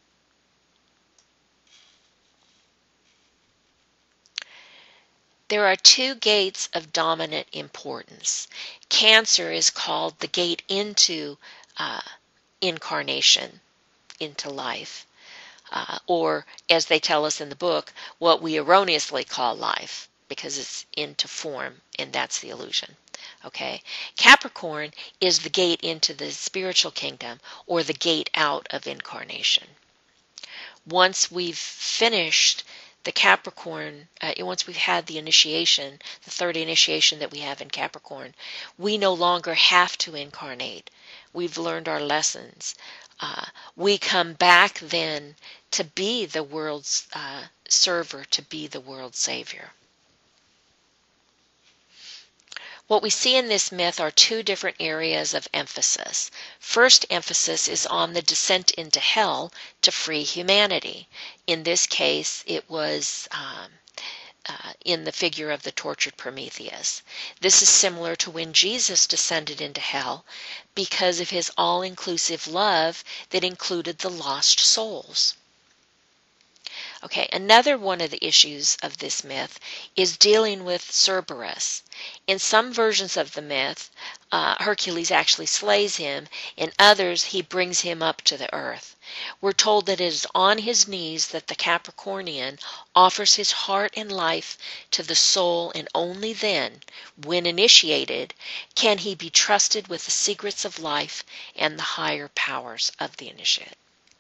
There are two gates of dominant importance. Cancer is called the gate into uh, incarnation, into life. Uh, or, as they tell us in the book, what we erroneously call life, because it's into form, and that's the illusion. Okay? Capricorn is the gate into the spiritual kingdom, or the gate out of incarnation. Once we've finished the Capricorn, uh, once we've had the initiation, the third initiation that we have in Capricorn, we no longer have to incarnate. We've learned our lessons. Uh, we come back then to be the world's uh, server, to be the world's savior. What we see in this myth are two different areas of emphasis. First emphasis is on the descent into hell to free humanity. In this case, it was um, uh, in the figure of the tortured Prometheus. This is similar to when Jesus descended into hell because of his all-inclusive love that included the lost souls. Okay, another one of the issues of this myth is dealing with Cerberus. In some versions of the myth, uh, Hercules actually slays him. In others, he brings him up to the earth. We're told that it is on his knees that the Capricornian offers his heart and life to the soul, and only then, when initiated, can he be trusted with the secrets of life and the higher powers of the initiate.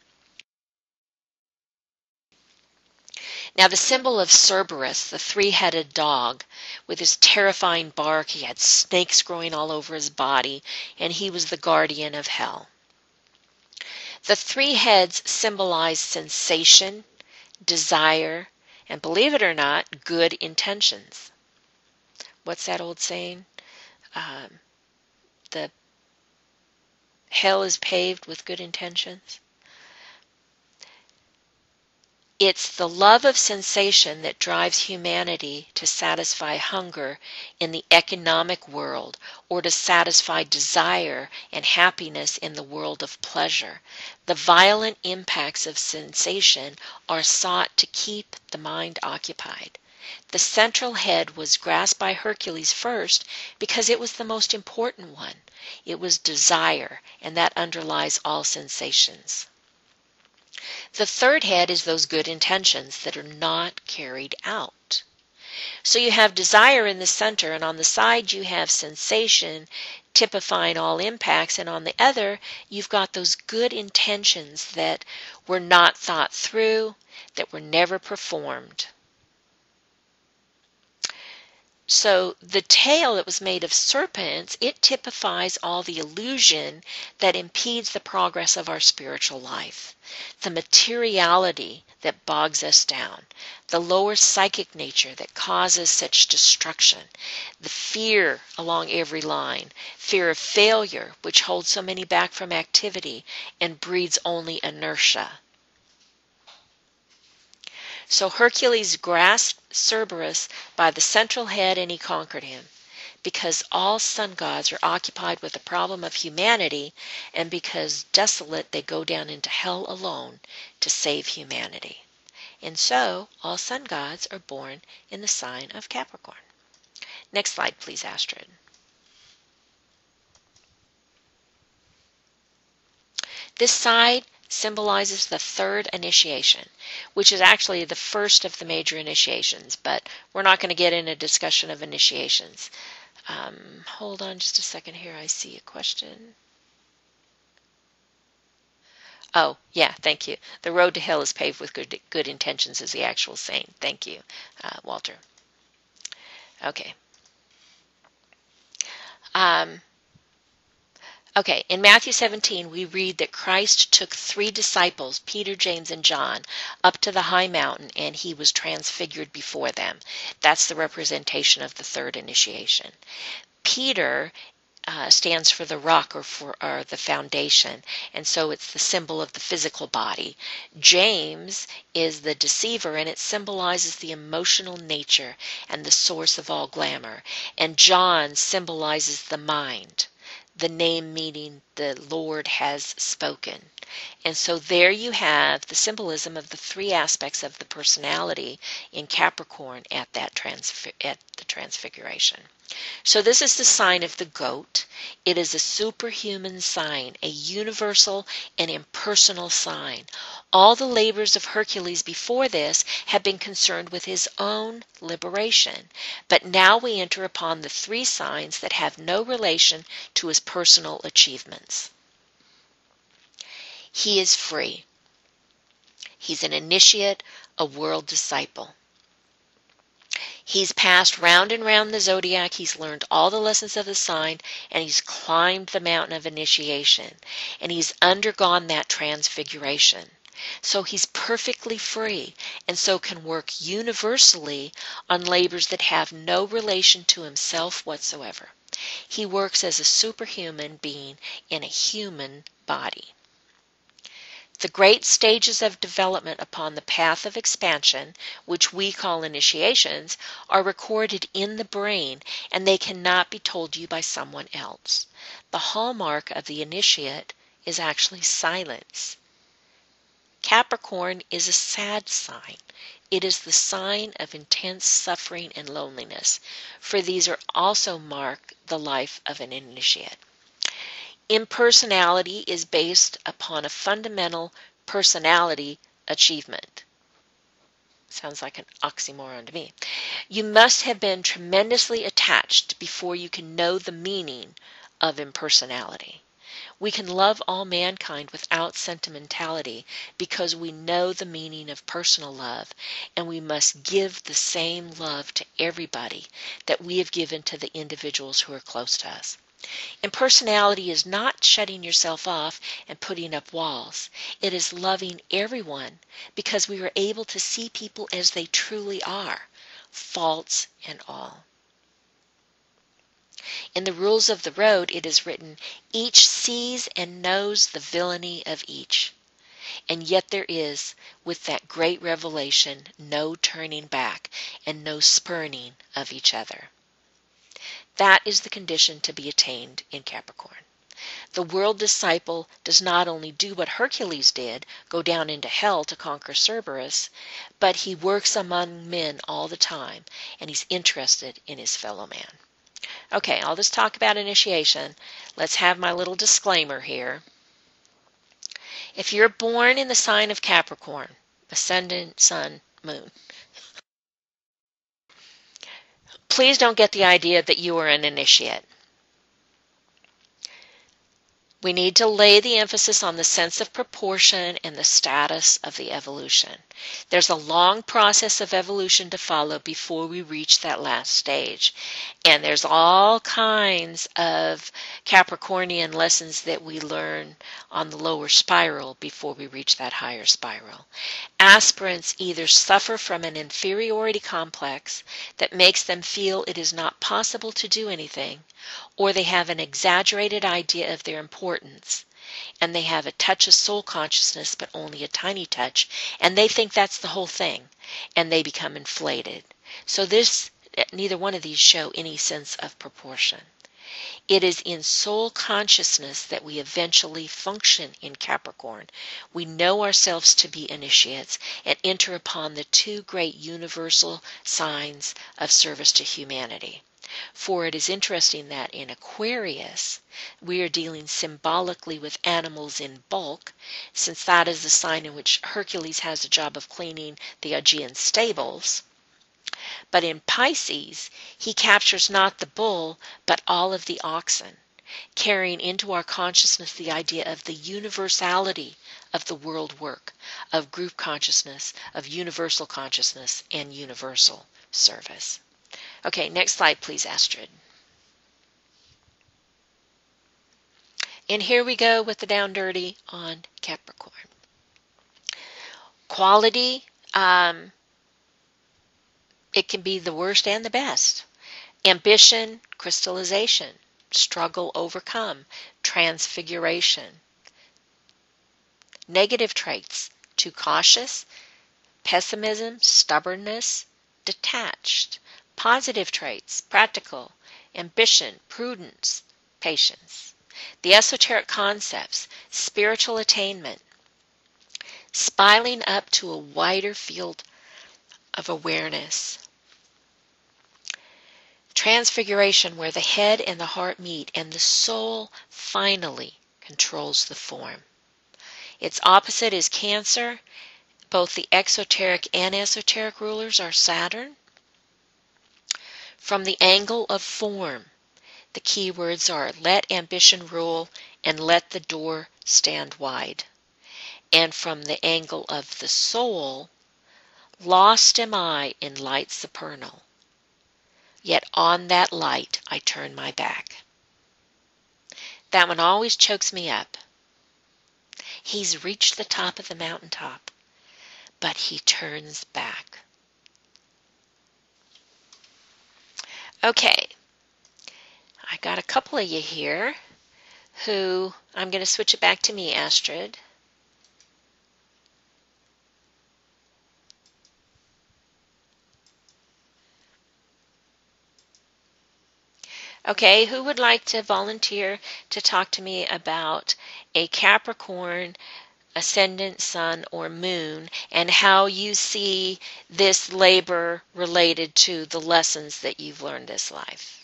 Now, the symbol of Cerberus, the three-headed dog, with his terrifying bark, he had snakes growing all over his body, and he was the guardian of hell. The three heads symbolize sensation, desire, and believe it or not, good intentions. What's that old saying? Um, the hell is paved with good intentions. It's the love of sensation that drives humanity to satisfy hunger in the economic world or to satisfy desire and happiness in the world of pleasure. The violent impacts of sensation are sought to keep the mind occupied. The central head was grasped by Hercules first because it was the most important one. It was desire, and that underlies all sensations. The third head is those good intentions that are not carried out. So you have desire in the center, and on the side you have sensation, typifying all impacts, and on the other you've got those good intentions that were not thought through, that were never performed. So the tail that was made of serpents, it typifies all the illusion that impedes the progress of our spiritual life. The materiality that bogs us down, the lower psychic nature that causes such destruction, the fear along every line, fear of failure, which holds so many back from activity and breeds only inertia. So Hercules grasped Cerberus by the central head and he conquered him, because all sun gods are occupied with the problem of humanity, and because desolate they go down into hell alone to save humanity. And so all sun gods are born in the sign of Capricorn. Next slide, please, Astrid. This side symbolizes the third initiation, which is actually the first of the major initiations, but we're not going to get in a discussion of initiations. Um, hold on just a second here. I see a question. Oh, yeah, thank you. The road to hell is paved with good, good intentions is the actual saying. Thank you, uh, Walter. Okay. Um, Okay, in Matthew seventeen, we read that Christ took three disciples, Peter, James, and John, up to the high mountain, and he was transfigured before them. That's the representation of the third initiation. Peter uh, stands for the rock or for or the foundation, and so it's the symbol of the physical body. James is the deceiver, and it symbolizes the emotional nature and the source of all glamour. And John symbolizes the mind, the name meaning the Lord has spoken. And so there you have the symbolism of the three aspects of the personality in Capricorn at that transfi- at the transfiguration. So this is the sign of the goat. It is a superhuman sign, a universal and impersonal sign. All the labors of Hercules before this have been concerned with his own liberation. But now we enter upon the three signs that have no relation to his personal achievements. He is free. He's an initiate, a world disciple. He's passed round and round the zodiac, he's learned all the lessons of the sign, and he's climbed the mountain of initiation, and he's undergone that transfiguration. So he's perfectly free, and so can work universally on labors that have no relation to himself whatsoever. He works as a superhuman being in a human body. The great stages of development upon the path of expansion, which we call initiations, are recorded in the brain, and they cannot be told you by someone else. The hallmark of the initiate is actually silence. Capricorn is a sad sign. It is the sign of intense suffering and loneliness, for these are also mark the life of an initiate. Impersonality is based upon a fundamental personality achievement. Sounds like an oxymoron to me. You must have been tremendously attached before you can know the meaning of impersonality. We can love all mankind without sentimentality because we know the meaning of personal love, and we must give the same love to everybody that we have given to the individuals who are close to us. Impersonality is not shutting yourself off and putting up walls. It is loving everyone because we are able to see people as they truly are, faults and all. In the rules of the road, it is written, each sees and knows the villainy of each. And yet there is, with that great revelation, no turning back and no spurning of each other. That is the condition to be attained in Capricorn. The world disciple does not only do what Hercules did, go down into hell to conquer Cerberus, but he works among men all the time, and he's interested in his fellow man. Okay, I'll just talk about initiation. Let's have my little disclaimer here. If you're born in the sign of Capricorn, ascendant, sun, moon, please don't get the idea that you are an initiate. We need to lay the emphasis on the sense of proportion and the status of the evolution. There's a long process of evolution to follow before we reach that last stage. And there's all kinds of Capricornian lessons that we learn on the lower spiral before we reach that higher spiral. Aspirants either suffer from an inferiority complex that makes them feel it is not possible to do anything, or they have an exaggerated idea of their importance, and they have a touch of soul consciousness, but only a tiny touch, and they think that's the whole thing, and they become inflated. So this, neither one of these show any sense of proportion. It is in soul consciousness that we eventually function in Capricorn. We know ourselves to be initiates and enter upon the two great universal signs of service to humanity. For it is interesting that in Aquarius, we are dealing symbolically with animals in bulk, since that is the sign in which Hercules has the job of cleaning the Augean stables. But in Pisces, he captures not the bull, but all of the oxen, carrying into our consciousness the idea of the universality of the world work, of group consciousness, of universal consciousness, and universal service. Okay, next slide, please, Astrid. And here we go with the down dirty on Capricorn. Quality, um, it can be the worst and the best. Ambition, crystallization, struggle, overcome, transfiguration. Negative traits, too cautious, pessimism, stubbornness, detached. Positive traits, practical, ambition, prudence, patience. The esoteric concepts, spiritual attainment, spiling up to a wider field of awareness. Transfiguration, where the head and the heart meet and the soul finally controls the form. Its opposite is Cancer. Both the exoteric and esoteric rulers are Saturn. From the angle of form, the key words are let ambition rule and let the door stand wide. And from the angle of the soul, lost am I in light supernal, yet on that light I turn my back. That one always chokes me up. He's reached the top of the mountaintop, but he turns back. Okay, I got a couple of you here who, I'm going to switch it back to me, Astrid. Okay, who would like to volunteer to talk to me about a Capricorn ascendant, sun, or moon, and how you see this labor related to the lessons that you've learned this life?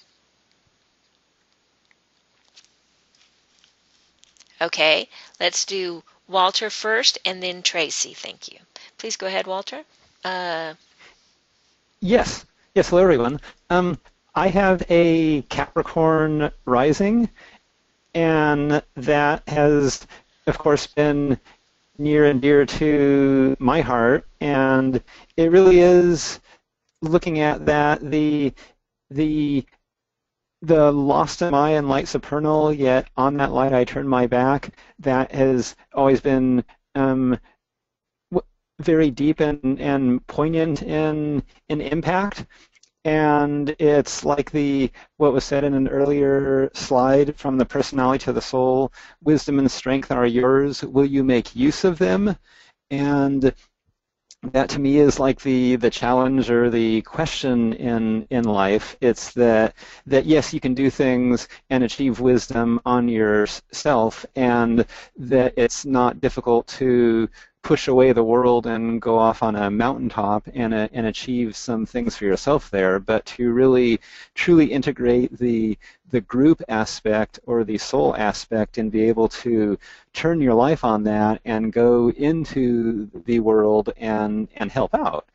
Okay, let's do Walter first and then Tracy. Thank you. Please go ahead, Walter. Uh, yes. Yes, hello, everyone. Um, I have a Capricorn rising, and that has, of course, been near and dear to my heart, and it really is looking at that the the the lost am I in light supernal, yet on that light I turn my back, that has always been um, very deep and, and poignant in, in impact. And it's like the what was said in an earlier slide, from the personality to the soul, wisdom and strength are yours. Will you make use of them? And that to me is like the the challenge or the question in in life. It's that that yes, you can do things and achieve wisdom on yourself, and that it's not difficult to push away the world and go off on a mountaintop and uh, and achieve some things for yourself there, but to really truly integrate the the group aspect or the soul aspect and be able to turn your life on that and go into the world and and help out.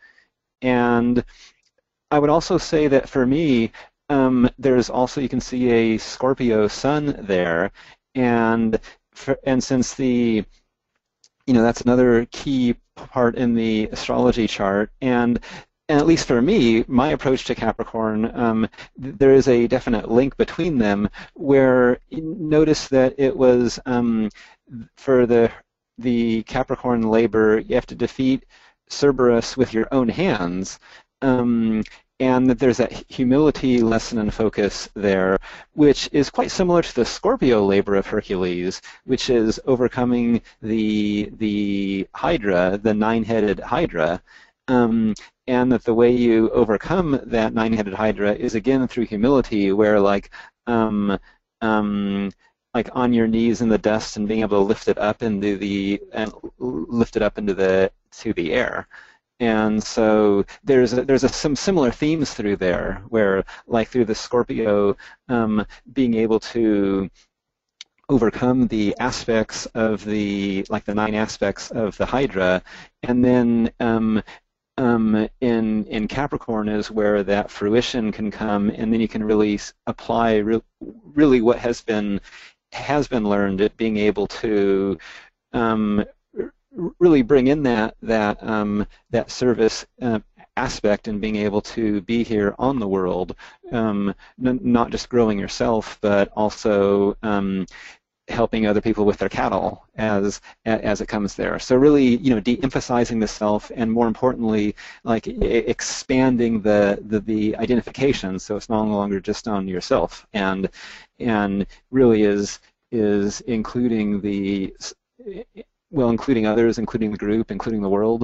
And I would also say that for me, um, there's also, you can see a Scorpio sun there, and for, and since the you know, that's another key part in the astrology chart. And, and at least for me, my approach to Capricorn, um, there is a definite link between them, where notice that it was um, for the the Capricorn labor, you have to defeat Cerberus with your own hands. Um, and that there's that humility lesson and focus there, which is quite similar to the Scorpio labor of Hercules, which is overcoming the the Hydra, the nine-headed Hydra, um, and that the way you overcome that nine-headed Hydra is again through humility, where like um, um, like on your knees in the dust and being able to lift it up into the and lift it up into the to the air. And so there's a, there's a, some similar themes through there, where like through the Scorpio, um, being able to overcome the aspects of the like the nine aspects of the Hydra, and then um, um, in in Capricorn is where that fruition can come, and then you can really apply re really what has been has been learned at being able to um, really bring in that that um, that service uh, aspect, and being able to be here on the world, um, n not just growing yourself, but also um, helping other people with their cattle as as it comes there. So really, you know, de-emphasizing the self, and more importantly, like expanding the, the the identification, so it's no longer just on yourself, and and really is is including the well, including others, including the group, including the world.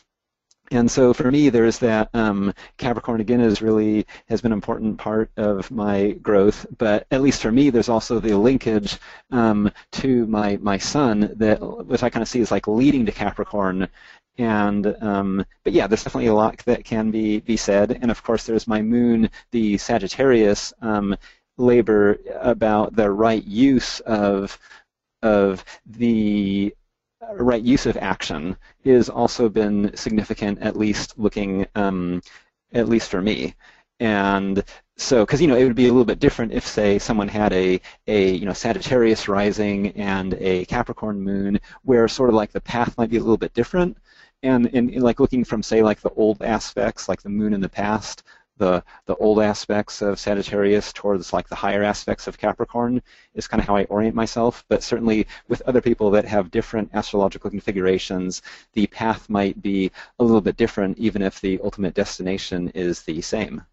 And so for me, there's that um, Capricorn again is really has been an important part of my growth. But at least for me, there's also the linkage um, to my my sun, that which I kind of see as like leading to Capricorn. And um, but yeah, there's definitely a lot that can be be said. And of course, there's my moon, the Sagittarius um, labor, about the right use of of the right use of action is also been significant, at least looking, um, at least for me. And so, because you know, it would be a little bit different if, say, someone had a a you know Sagittarius rising and a Capricorn moon, where sort of like the path might be a little bit different. And in, in like looking from, say, like the old aspects, like the moon in the past, the the old aspects of Sagittarius towards like the higher aspects of Capricorn is kind of how I orient myself. But certainly with other people that have different astrological configurations, the path might be a little bit different, even if the ultimate destination is the same.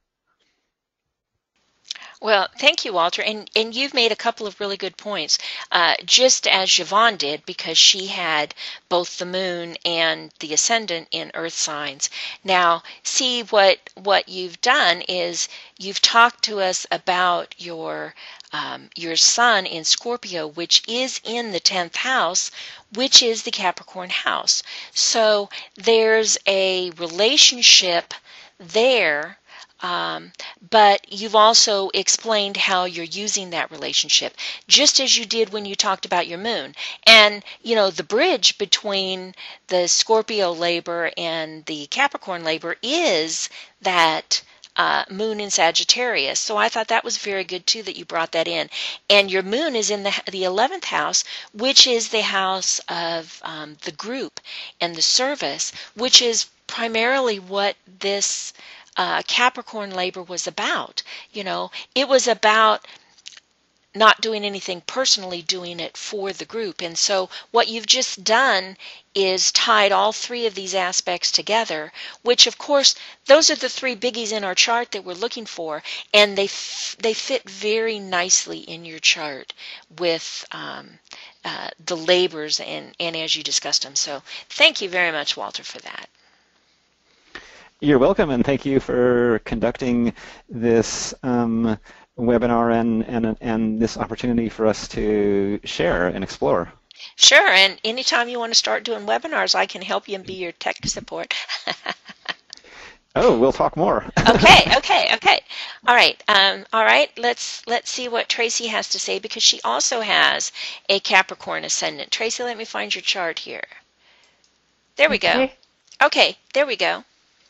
Well, thank you, Walter. And, and you've made a couple of really good points, uh, just as Yvonne did, because she had both the moon and the ascendant in earth signs. Now, see, what, what you've done is you've talked to us about your, um, your sun in Scorpio, which is in the tenth house, which is the Capricorn house. So there's a relationship there. Um, but you've also explained how you're using that relationship, just as you did when you talked about your moon. And, you know, the bridge between the Scorpio labor and the Capricorn labor is that uh, moon in Sagittarius. So I thought that was very good, too, that you brought that in. And your moon is in the, the eleventh house, which is the house of um, the group and the service, which is primarily what this uh, Capricorn labor was about. You know, it was about not doing anything personally, doing it for the group. And so what you've just done is tied all three of these aspects together, which of course, those are the three biggies in our chart that we're looking for, and they f- they fit very nicely in your chart with um, uh, the labors and, and as you discussed them. So thank you very much, Walter, for that. You're welcome, and thank you for conducting this um, webinar and, and, and this opportunity for us to share and explore. Sure, and anytime you want to start doing webinars, I can help you and be your tech support. Oh, we'll talk more. okay, okay, okay. All right, um, all right. Let's let's see what Tracy has to say, because she also has a Capricorn ascendant. Tracy, let me find your chart here. There we Okay. go. Okay, there we go.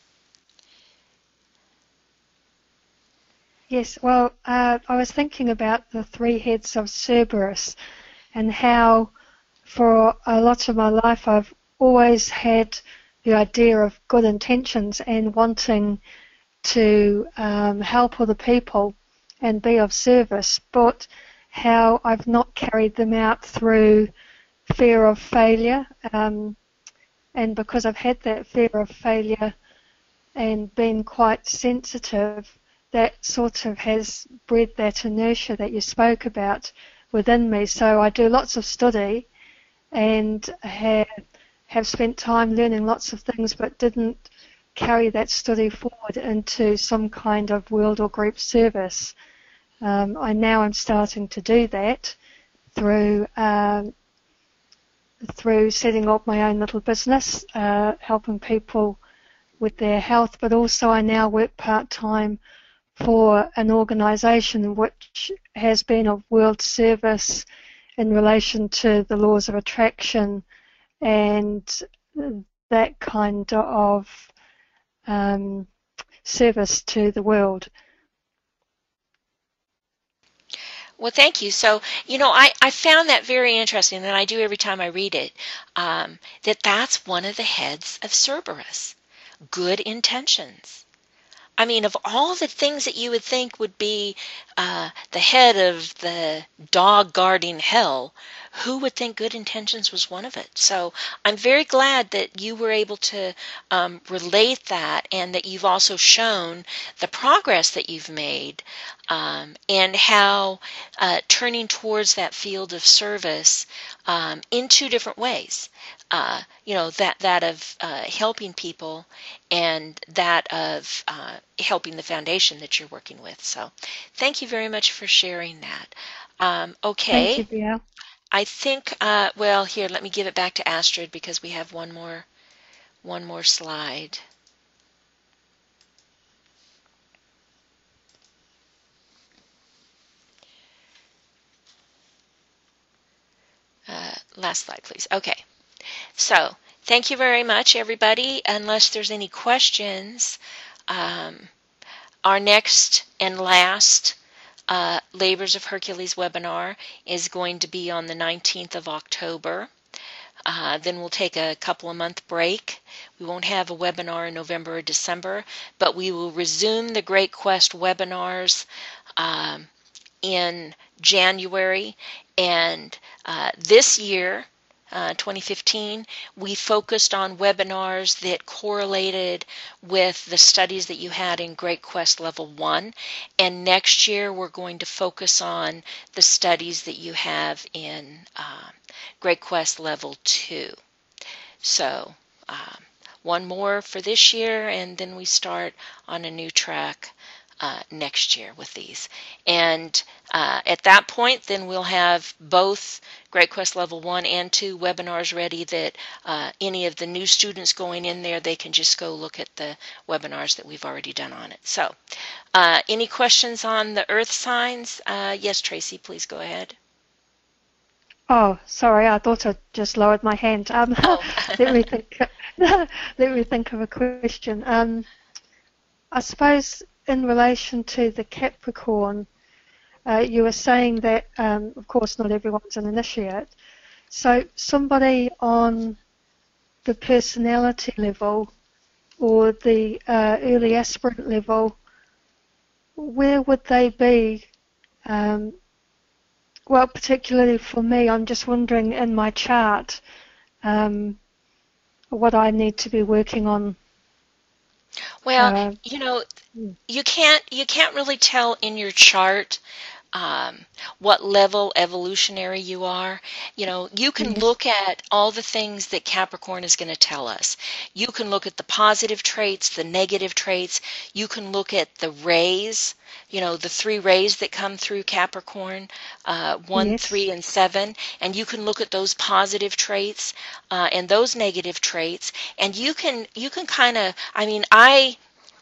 Yes, well, uh, I was thinking about the three heads of Cerberus and how for a lot of my life I've always had the idea of good intentions and wanting to um, help other people and be of service, but how I've not carried them out through fear of failure. Um, and because I've had that fear of failure and been quite sensitive, that sort of has bred that inertia that you spoke about within me. So I do lots of study and have, have spent time learning lots of things, but didn't carry that study forward into some kind of world or group service. Um, I now am starting to do that through um, through setting up my own little business, uh, helping people with their health, but also I now work part-time for an organisation which has been of world service in relation to the laws of attraction and that kind of um, service to the world. Well, thank you. So, you know, I, I found that very interesting, and I do every time I read it, um, that that's one of the heads of Cerberus, good intentions. I mean, of all the things that you would think would be uh, the head of the dog guarding hell, who would think good intentions was one of it? So I'm very glad that you were able to um, relate that, and that you've also shown the progress that you've made, um, and how uh, turning towards that field of service um, in two different ways. Uh, you know, that, that of uh, helping people and that of uh, helping the foundation that you're working with. So thank you very much for sharing that. Um, okay. Thank you, Biel. I think, uh, well, here, let me give it back to Astrid because we have one more, one more slide. Uh, last slide, please. Okay. So thank you very much, everybody. Unless there's any questions, um, our next and last uh, Labors of Hercules webinar is going to be on the nineteenth of October. Uh, then we'll take a couple of month break. We won't have a webinar in November or December, but we will resume the Great Quest webinars um, in January. And uh, this year, Uh, twenty fifteen, we focused on webinars that correlated with the studies that you had in Great Quest Level one. And next year, we're going to focus on the studies that you have in uh, Great Quest Level two. So um, one more for this year, and then we start on a new track Uh, next year with these. And uh, at that point, then we'll have both Great Quest Level one and two webinars ready that uh, any of the new students going in there, they can just go look at the webinars that we've already done on it. So uh, any questions on the earth signs? Uh, yes, Tracy, please go ahead. Oh, sorry, I thought I just lowered my hand. Um, Oh. let me think. Let me think of a question. Um, I suppose in relation to the Capricorn, uh, you were saying that, um, of course, not everyone's an initiate. So somebody on the personality level or the uh, early aspirant level, where would they be? Um, well, particularly for me, I'm just wondering in my chart um, what I need to be working on. Well, Uh, you know, you can't you can't really tell in your chart um, what level evolutionary you are. You know, you can yes. look at all the things that Capricorn is going to tell us. You can look at the positive traits, the negative traits. You can look at the rays, you know, the three rays that come through Capricorn, uh, one, Yes. three, and seven, and you can look at those positive traits uh, and those negative traits, and you can you can kind of, I mean, I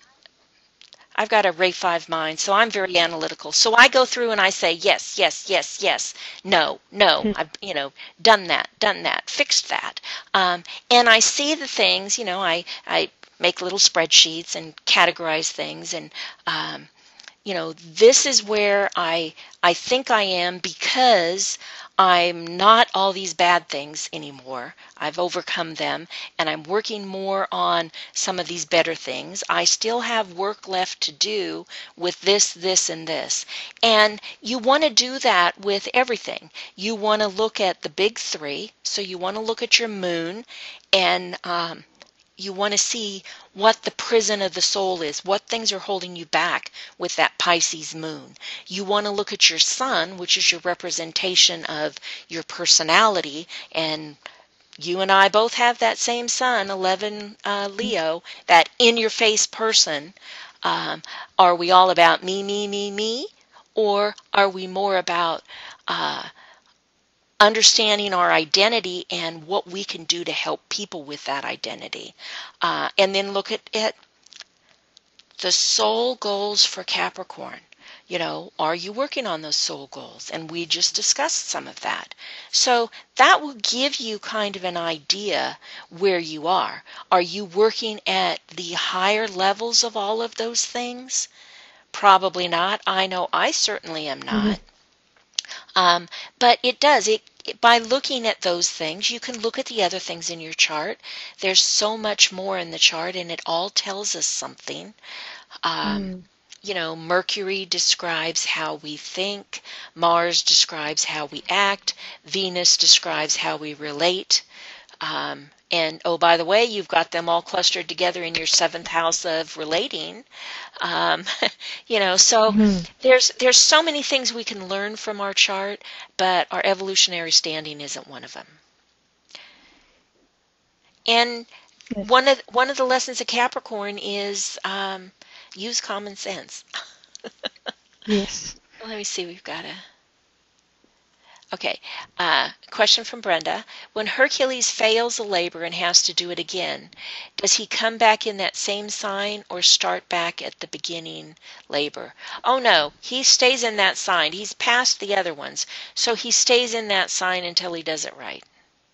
I've got a Ray five mind, so I'm very analytical. So I go through and I say, yes, yes, yes, yes, no, no, I've, you know, done that, done that, fixed that. Um, and I see the things, you know, I, I make little spreadsheets and categorize things. And, um, you know, this is where I, I think I am because I'm not all these bad things anymore. I've overcome them, and I'm working more on some of these better things. I still have work left to do with this, this, and this. And you want to do that with everything. You want to look at the big three. So you want to look at your moon, and um, you want to see what the prison of the soul is, what things are holding you back with that Pisces moon. You want to look at your sun, which is your representation of your personality, and you and I both have that same sun, eleven uh, Leo, that in-your-face person. Um, are we all about me, me, me, me? Or are we more about uh, understanding our identity and what we can do to help people with that identity? Uh, and then look at, at the soul goals for Capricorn. You know, are you working on those soul goals? And we just discussed some of that. So that will give you kind of an idea where you are. Are you working at the higher levels of all of those things? Probably not. I know I certainly am not. Mm-hmm. Um, but it does. It, it by looking at those things, you can look at the other things in your chart. There's so much more in the chart, and it all tells us something. Um, Mm. you know, Mercury describes how we think, Mars describes how we act, Venus describes how we relate. Um, and oh, by the way, you've got them all clustered together in your seventh house of relating. Um, you know, so Mm-hmm. there's there's so many things we can learn from our chart, but our evolutionary standing isn't one of them. And Yes. one of one of the lessons of Capricorn is um, use common sense. Yes. Let me see. We've got a okay. Uh, question from Brenda: when Hercules fails a labor and has to do it again, does he come back in that same sign or start back at the beginning labor? Oh no, he stays in that sign. He's past the other ones, so he stays in that sign until he does it right.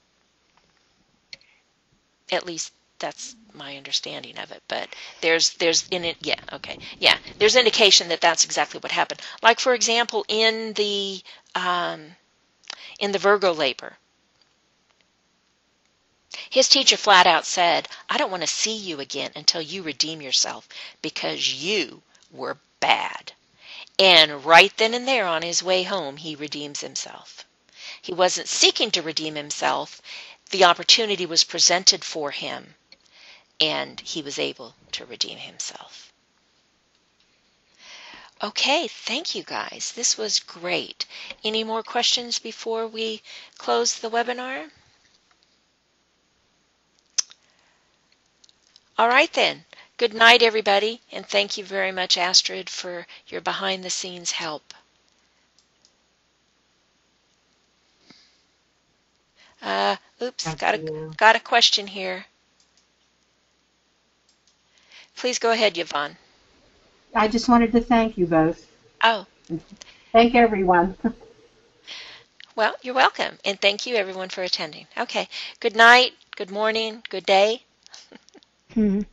At least that's my understanding of it. But there's there's in it yeah okay yeah there's indication that that's exactly what happened. Like for example, in the um, in the Virgo labor, his teacher flat out said, I don't want to see you again until you redeem yourself because you were bad. And right then and there on his way home, he redeems himself. He wasn't seeking to redeem himself. The opportunity was presented for him, and he was able to redeem himself. Okay, thank you guys. This was great. Any more questions before we close the webinar? All right then. Good night, everybody, and thank you very much, Astrid, for your behind-the-scenes help. Uh, oops, Thank got a you. got a question here. Please go ahead, Yvonne. I just wanted to thank you both. Oh, Thank everyone. well, you're welcome, and thank you everyone for attending. Okay, good night, good morning, good day. Mm-hmm.